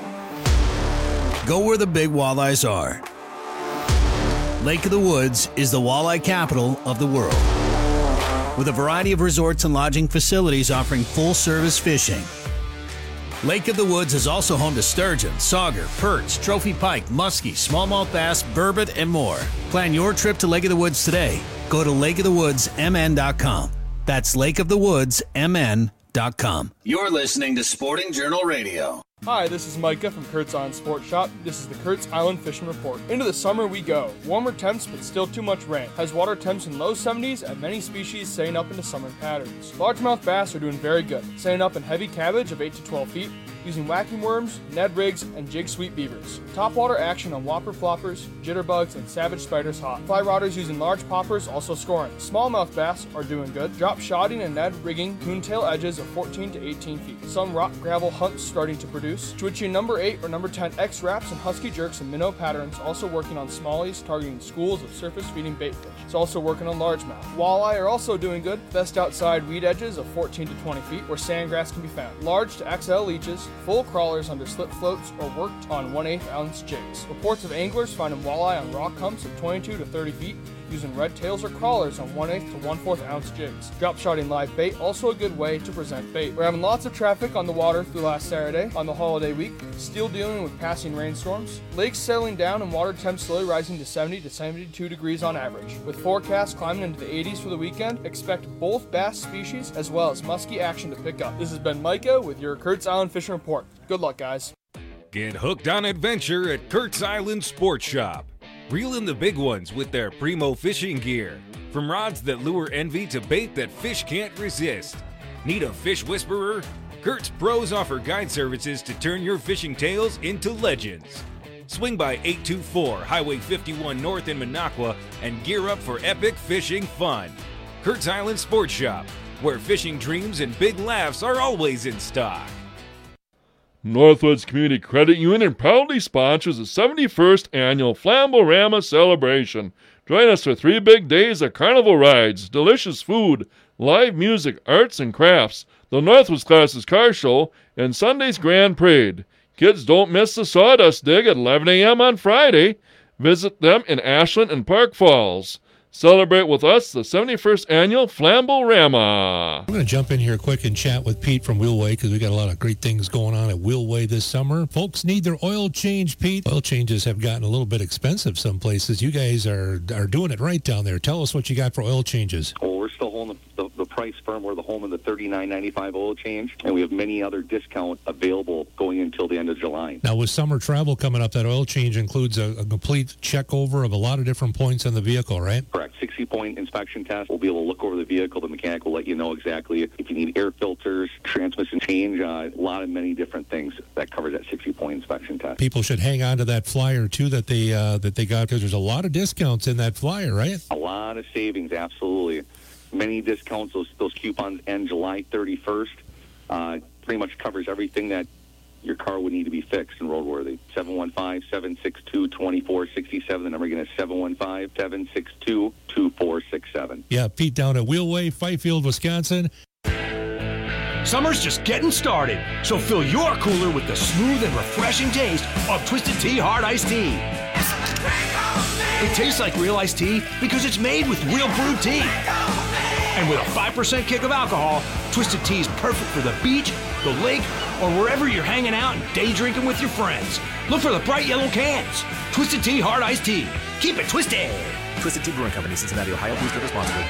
go where the big walleyes are. Lake of the Woods is the walleye capital of the world, with a variety of resorts and lodging facilities offering full-service fishing. Lake of the Woods is also home to sturgeon, sauger, perch, trophy pike, muskie, smallmouth bass, burbot, and more. Plan your trip to Lake of the Woods today. Go to lake of the woods m n dot com. That's lake of the woods m n dot com. You're listening to Sporting Journal Radio. Hi, this is Micah from Kurt's Island Sports Shop. This is the Kurt's Island Fishing Report. Into the summer we go. Warmer temps, but still too much rain. Has water temps in low seventies and many species setting up into summer patterns. Largemouth bass are doing very good, setting up in heavy cabbage of eight to twelve feet, using whacking worms, Ned rigs, and jig sweep beavers. Topwater action on whopper floppers, jitterbugs, and savage spiders hot. Fly rodders using large poppers also scoring. Smallmouth bass are doing good. Drop shotting and Ned rigging coontail edges of fourteen to eighteen feet. Some rock gravel hunts starting to produce. Twitching number eight or number ten X wraps and husky jerks and minnow patterns, also working on smallies, targeting schools of surface feeding bait fish. It's also working on largemouth. Walleye are also doing good. Best outside weed edges of fourteen to twenty feet where sandgrass can be found. Large to X L leeches, full crawlers under slip floats, or worked on one eighth ounce jigs. Reports of anglers finding walleye on rock humps of twenty-two to thirty feet, using red tails or crawlers on one eighth to one fourth ounce jigs. Drop shotting live bait, also a good way to present bait. We're having lots of traffic on the water through last Saturday on the holiday week, still dealing with passing rainstorms. Lakes settling down and water temps slowly rising to seventy to seventy-two degrees on average. With forecasts climbing into the eighties for the weekend, expect both bass species as well as muskie action to pick up. This has been Micah with your Kurt's Island Fishing Report. Good luck, guys. Get hooked on adventure at Kurt's Island Sports Shop. Reel in the big ones with their primo fishing gear. From rods that lure envy to bait that fish can't resist. Need a fish whisperer? Kurt's pros offer guide services to turn your fishing tales into legends. Swing by eight two four Highway fifty-one North in Minocqua and gear up for epic fishing fun. Kurt's Island Sports Shop, where fishing dreams and big laughs are always in stock. Northwoods Community Credit Union proudly sponsors the seventy-first Annual Flamborama Celebration. Join us for three big days of carnival rides, delicious food, live music, arts and crafts, the Northwoods Classes Car Show, and Sunday's Grand Parade. Kids, don't miss the Sawdust Dig at eleven a.m. on Friday. Visit them in Ashland and Park Falls. Celebrate with us the seventy-first Annual Flamborama. I'm going to jump in here quick and chat with Pete from Wheelway because we got a lot of great things going on at Wheelway this summer. Folks need their oil change, Pete. Oil changes have gotten a little bit expensive some places. You guys are are doing it right down there. Tell us what you got for oil changes. Oh, we're still holding the, the, the price firm. We're the home of the thirty-nine ninety-five oil change, and we have many other discounts available going until the end of July. Now, with summer travel coming up, that oil change includes a, a complete check over of a lot of different points in the vehicle, right? Correct. sixty-point inspection test. We'll be able to look over the vehicle. The mechanic will let you know exactly if you need air filters, transmission change, uh, a lot of many different things that covers that sixty-point inspection test. People should hang on to that flyer, too, that they uh, that they got, because there's a lot of discounts in that flyer, right? A lot of savings, absolutely. Many discounts. Those, those coupons end July thirty-first. Uh, pretty much covers everything that your car would need to be fixed and roadworthy. seven one five, seven six two, two four six seven. The number again is seven one five, seven six two, two four six seven. Yeah, Pete down at Wheelway, Fifield, Wisconsin. Summer's just getting started, so fill your cooler with the smooth and refreshing taste of Twisted Tea Hard Iced Tea. It tastes like real iced tea because it's made with real brewed tea. And with a five percent kick of alcohol, Twisted Tea is perfect for the beach, the lake, or wherever you're hanging out and day drinking with your friends. Look for the bright yellow cans. Twisted Tea Hard Iced Tea. Keep it twisted. Twisted Tea Brewing Company, Cincinnati, Ohio. Please drink responsibly.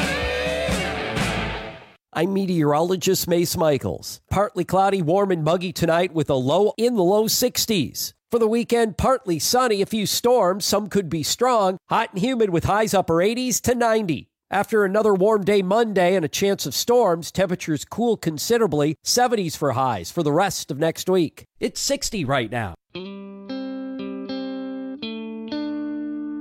I'm meteorologist Mace Michaels. Partly cloudy, warm and muggy tonight with a low in the low sixties. For the weekend, partly sunny, a few storms, some could be strong. Hot and humid with highs upper eighties to ninety. After another warm day Monday and a chance of storms, temperatures cool considerably, seventies for highs for the rest of next week. It's sixty right now.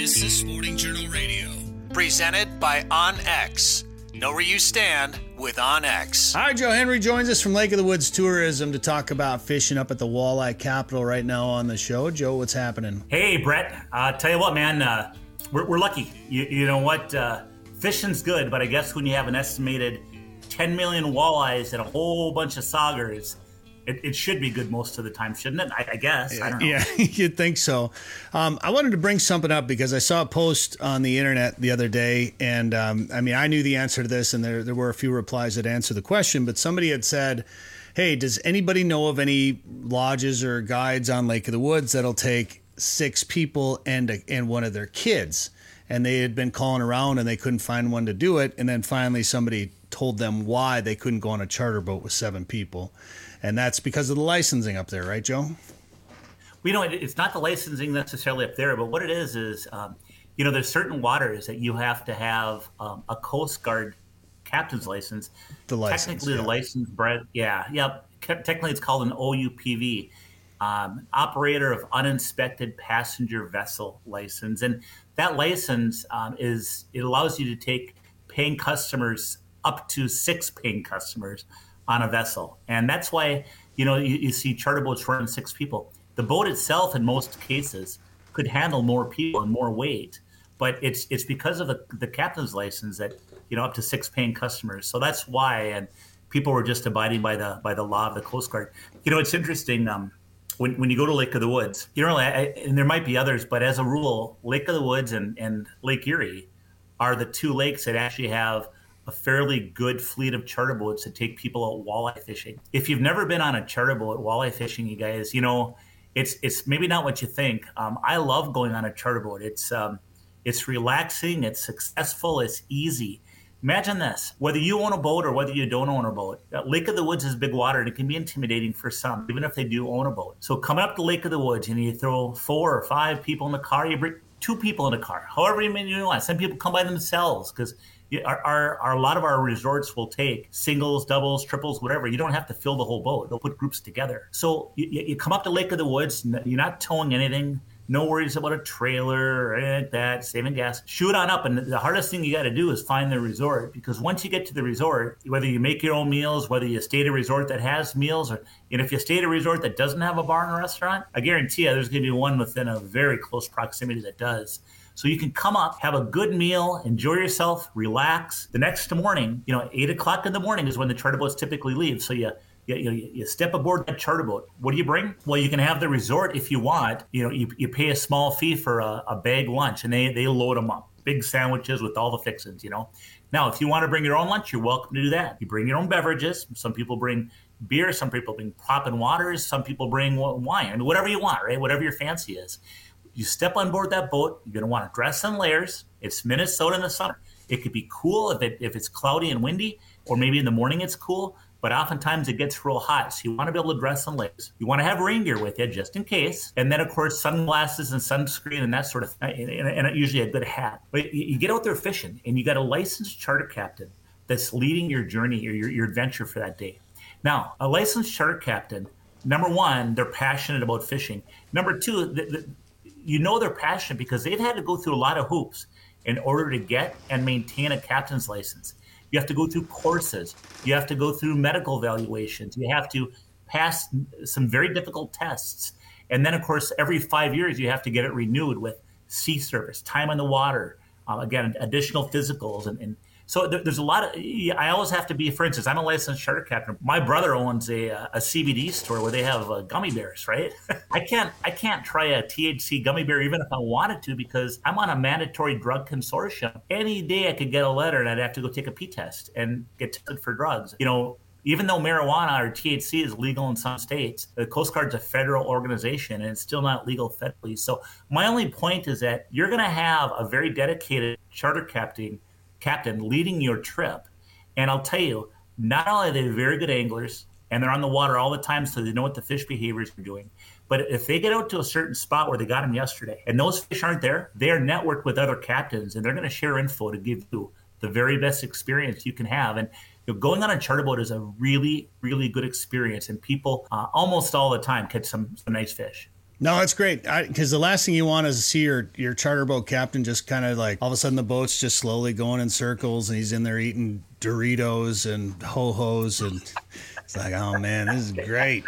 This is Sporting Journal Radio, presented by OnX. Know where you stand with OnX. All right, Joe Henry joins us from Lake of the Woods Tourism to talk about fishing up at the Walleye Capital right now on the show. Joe, what's happening? Hey, Brett. Uh, tell you what, man, uh, we're, we're lucky. You, you know what? Uh, fishing's good, but I guess when you have an estimated ten million walleyes and a whole bunch of saugers, It, it should be good most of the time, shouldn't it? I, I guess. I don't know. Yeah, you'd think so. Um, I wanted to bring something up because I saw a post on the internet the other day, and um, I mean, I knew the answer to this, and there there were a few replies that answered the question, but somebody had said, hey, does anybody know of any lodges or guides on Lake of the Woods that'll take six people and a, and one of their kids? And they had been calling around, and they couldn't find one to do it, and then finally somebody told them why they couldn't go on a charter boat with seven people. And that's because of the licensing up there, right, Joe? Well, you know, it, it's not the licensing necessarily up there, but what it is is, um, you know, there's certain waters that you have to have um, a Coast Guard captain's license. The license, Technically, yeah. the license, Brett, yeah, yeah. Technically, it's called an O U P V, um, Operator of Uninspected Passenger Vessel License. And that license um, is, it allows you to take paying customers, up to six paying customers on a vessel. And that's why, you know, you, you see charter boats running six people. The boat itself, in most cases, could handle more people and more weight, but it's it's because of the, the captain's license that, you know, up to six paying customers. So that's why, and people were just abiding by the by the law of the Coast Guard. You know, it's interesting, um, when, when you go to Lake of the Woods, you know, I, and there might be others, but as a rule, Lake of the Woods and, and Lake Erie are the two lakes that actually have a fairly good fleet of charter boats that take people out walleye fishing. If you've never been on a charter boat walleye fishing, you guys, you know, it's it's maybe not what you think. Um, I love going on a charter boat. It's um, it's relaxing, it's successful, it's easy. Imagine this: whether you own a boat or whether you don't own a boat, Lake of the Woods is big water, and it can be intimidating for some, even if they do own a boat. So coming up to Lake of the Woods, and you throw four or five people in the car, you bring two people in the car, however many you want. Some people come by themselves because Our, our, our, a lot of our resorts will take singles, doubles, triples, whatever. You don't have to fill the whole boat. They'll put groups together. So you, you come up to Lake of the Woods, you're not towing anything, no worries about a trailer or anything like that, saving gas. Shoot on up, and the hardest thing you got to do is find the resort, because once you get to the resort, whether you make your own meals, whether you stay at a resort that has meals, or and if you stay at a resort that doesn't have a bar and a restaurant, I guarantee you there's going to be one within a very close proximity that does. So you can come up, have a good meal, enjoy yourself, relax. The next morning, you know, eight o'clock in the morning is when the charter boats typically leave. So you, you, you, you step aboard that charter boat. What do you bring? Well, you can have the resort if you want. You know, you, you pay a small fee for a, a bag lunch, and they, they load them up. Big sandwiches with all the fixings, you know. Now, if you want to bring your own lunch, you're welcome to do that. You bring your own beverages. Some people bring beer. Some people bring popping waters. Some people bring wine. I mean, whatever you want, right? Whatever your fancy is. You step on board that boat, you're going to want to dress in layers. It's Minnesota in the summer. It could be cool if it if it's cloudy and windy, or maybe in the morning it's cool, but oftentimes it gets real hot. So you want to be able to dress in layers. You want to have rain gear with you just in case. And then, of course, sunglasses and sunscreen and that sort of thing, and, and usually a good hat. But you get out there fishing, and you got a licensed charter captain that's leading your journey or your, your adventure for that day. Now, a licensed charter captain, number one, they're passionate about fishing. Number two, the, the you know they're passionate because they've had to go through a lot of hoops in order to get and maintain a captain's license. You have to go through courses. You have to go through medical evaluations. You have to pass some very difficult tests. And then, of course, every five years, you have to get it renewed with sea service, time on the water, uh, again, additional physicals. And, and so there, there's a lot of, I always have to be, for instance, I'm a licensed charter captain. My brother owns a, a C B D store where they have uh, gummy bears, right? I can't, I can't try a T H C gummy bear even if I wanted to, because I'm on a mandatory drug consortium. Any day I could get a letter and I'd have to go take a P test and get tested for drugs. You know, even though marijuana or T H C is legal in some states, the Coast Guard's a federal organization and it's still not legal federally. So my only point is that you're going to have a very dedicated charter captain captain leading your trip. And I'll tell you, not only are they very good anglers and they're on the water all the time, so they know what the fish behaviors are doing, but if they get out to a certain spot where they got them yesterday and those fish aren't there, they are networked with other captains and they're going to share info to give you the very best experience you can have. And you know, going on a charter boat is a really, really good experience, and people uh, almost all the time catch some, some nice fish. No, that's great. Because the last thing you want is to see your, your charter boat captain just kind of like all of a sudden the boat's just slowly going in circles and he's in there eating Doritos and ho-hos. And it's like, oh, man, this is great.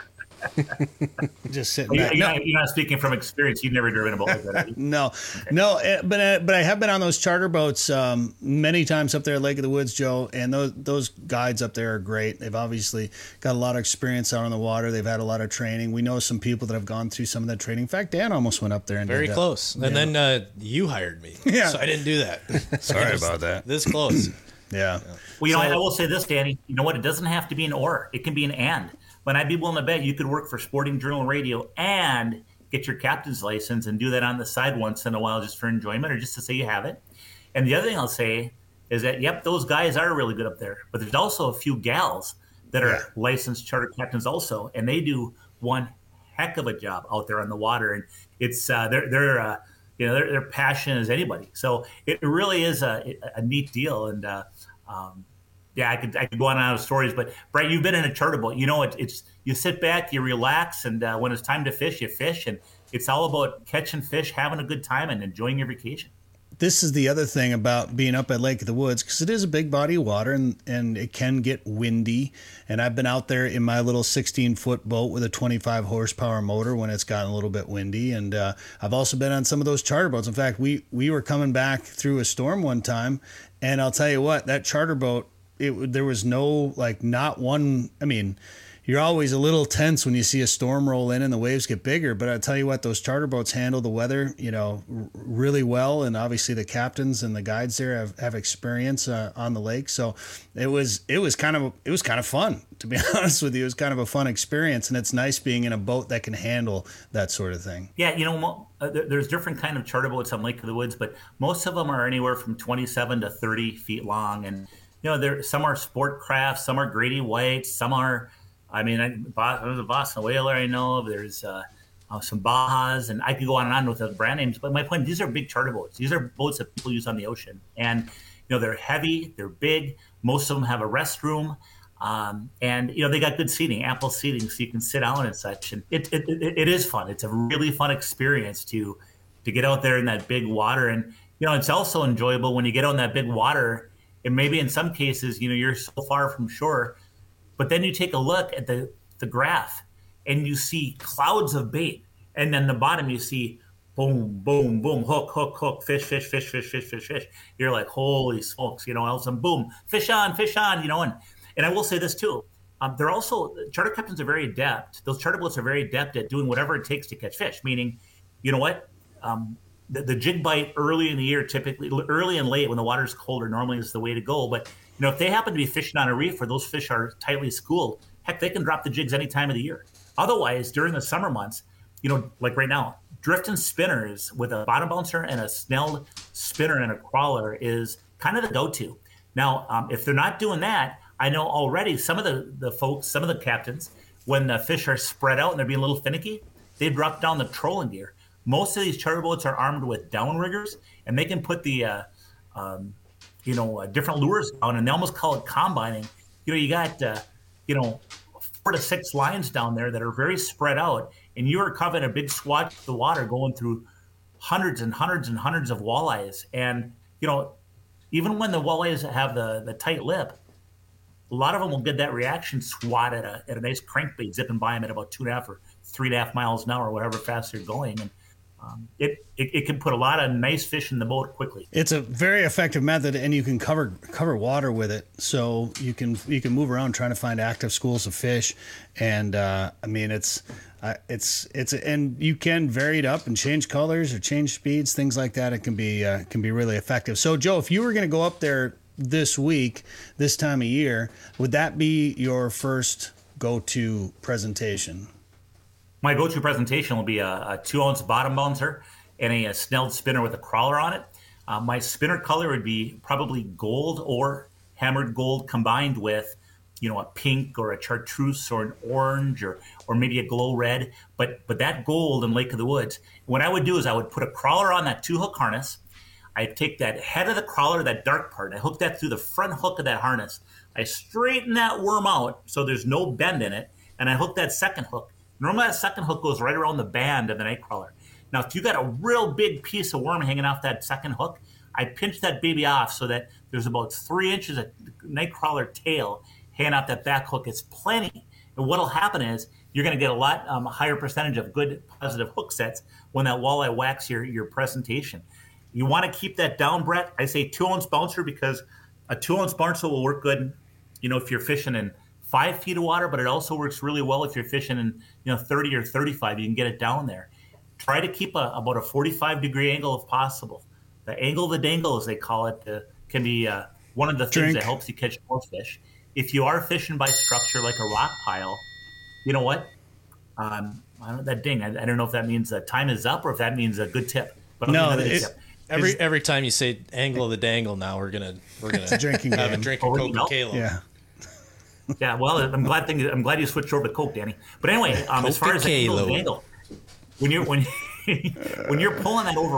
Just sitting well, back. You're, No. not, you're not speaking from experience. You've never driven a boat like that, have you? no, no, eh, but uh, but I have been on those charter boats um, many times up there at Lake of the Woods, Joe, and those those guides up there are great. They've obviously got a lot of experience out on the water. They've had a lot of training. We know some people that have gone through some of that training. In fact, Dan almost went up there and Very did that. close. And Yeah. then uh, you hired me. Yeah. So I didn't do that. Sorry Just about that. This close. Yeah. Well, you know, So- I will say this, Danny. You know what? It doesn't have to be an or. It can be an and. But I'd be willing to bet you could work for Sporting Journal Radio and get your captain's license and do that on the side once in a while just for enjoyment or just to say you have it. And the other thing I'll say is that, yep, those guys are really good up there. But there's also a few gals that are Yeah. licensed charter captains also, and they do one heck of a job out there on the water. And it's uh, they're they're uh, you know they're, they're passionate as anybody. So it really is a, a neat deal. And uh, um, yeah, I could I could go on and on with stories, but Brett, you've been in a charter boat. You know, it, it's you sit back, you relax, and uh, when it's time to fish, you fish, and it's all about catching fish, having a good time, and enjoying your vacation. This is the other thing about being up at Lake of the Woods, because it is a big body of water and, and it can get windy. And I've been out there in my little sixteen foot boat with a twenty-five horsepower motor when it's gotten a little bit windy. And uh, I've also been on some of those charter boats. In fact, we, we were coming back through a storm one time, and I'll tell you what, that charter boat, it there was no, like, not one, I mean, you're always a little tense when you see a storm roll in and the waves get bigger. But I tell you what, those charter boats handle the weather, you know, r- really well. And obviously the captains and the guides there have, have experience uh, on the lake. So it was it was kind of it was kind of fun, to be honest with you. It was kind of a fun experience, and it's nice being in a boat that can handle that sort of thing. Yeah, you know, mo- uh, there- there's different kind of charter boats on Lake of the Woods, but most of them are anywhere from twenty-seven to thirty feet long. And, you know, there some are sport craft, some are Grady White, some are, I mean, I, Bo- there's a Boston Whaler I know of. There's uh, uh, some Bajas, and I could go on and on with the brand names. But my point, these are big charter boats. These are boats that people use on the ocean. And, you know, they're heavy, they're big. Most of them have a restroom. Um, and, you know, they got good seating, ample seating, so you can sit down and such. And it, it, it, it is fun. It's a really fun experience to to get out there in that big water. And, you know, it's also enjoyable when you get on that big water. And maybe in some cases, you know, you're so far from shore, but then you take a look at the, the graph and you see clouds of bait. And then the bottom you see boom, boom, boom, hook, hook, hook, fish, fish, fish, fish, fish, fish, fish. You're like, holy smokes, you know, all of a sudden, boom, fish on, fish on, you know. And, and I will say this too. Um, they're also, charter captains are very adept. Those charter boats are very adept at doing whatever it takes to catch fish, meaning, you know what? Um, the, the jig bite early in the year, typically early and late when the water's colder, normally is the way to go. But, you know, if they happen to be fishing on a reef where those fish are tightly schooled, heck, they can drop the jigs any time of the year. Otherwise, during the summer months, you know, like right now, drifting spinners with a bottom bouncer and a snelled spinner and a crawler is kind of the go-to. Now, um, if they're not doing that, I know already some of the, the folks, some of the captains, when the fish are spread out and they're being a little finicky, they drop down the trolling gear. Most of these charter boats are armed with downriggers, and they can put the, uh, um, you know, uh, different lures down, and they almost call it combining. You know, you got, uh, you know, four to six lines down there that are very spread out, and you are covering a big swatch of the water going through hundreds and hundreds and hundreds of walleyes. And, you know, even when the walleyes have the, the tight lip, a lot of them will get that reaction swat at a, at a nice crankbait zipping by them at about two and a half or three and a half miles an hour, or whatever fast they're going. And um, it, it, it can put a lot of nice fish in the boat quickly. It's a very effective method, and you can cover cover water with it, so you can you can move around trying to find active schools of fish. And uh, I mean, it's uh, it's it's and you can vary it up and change colors or change speeds, things like that. It can be uh, can be really effective. So, Joe, if you were going to go up there this week, this time of year, would that be your first go-to presentation? My go-to presentation will be a, a two-ounce bottom bouncer and a, a snelled spinner with a crawler on it. Uh, my spinner color would be probably gold or hammered gold combined with, you know, a pink or a chartreuse or an orange or or maybe a glow red. But but that gold in Lake of the Woods, what I would do is I would put a crawler on that two-hook harness. I'd take that head of the crawler, that dark part, and I hook that through the front hook of that harness. I straighten that worm out so there's no bend in it, and I hook that second hook Normally that second hook goes right around the band of the night crawler. Now, if you got a real big piece of worm hanging off that second hook, I pinch that baby off so that there's about three inches of night crawler tail hanging off that back hook. It's plenty. And what'll happen is you're going to get a lot um, higher percentage of good positive hook sets when that walleye whacks your, your presentation. You want to keep that down, Brett. I say two ounce bouncer because a two ounce bouncer will work good, you know, if you're fishing in five feet of water, but it also works really well if you're fishing in, you know, thirty or thirty-five. You can get it down there. Try to keep a, about a forty-five degree angle if possible. The angle of the dangle, as they call it, uh, can be uh, one of the things Drink. that helps you catch more fish. If you are fishing by structure like a rock pile, you know what? Um, I don't, that ding, I, I don't know if that means that time is up or if that means a good tip. But No, I'll give you it- another tip. Every every time you say angle of the dangle, now we're gonna we're gonna It's a drinking have game. a drink of Oh, Coke no? and Kalo. Yeah. Yeah, well, I'm glad thing, I'm glad you switched over to Coke, Danny. But anyway, um, as Coke far and as the angle, of the Kalo. angle, when you're when when you're pulling that over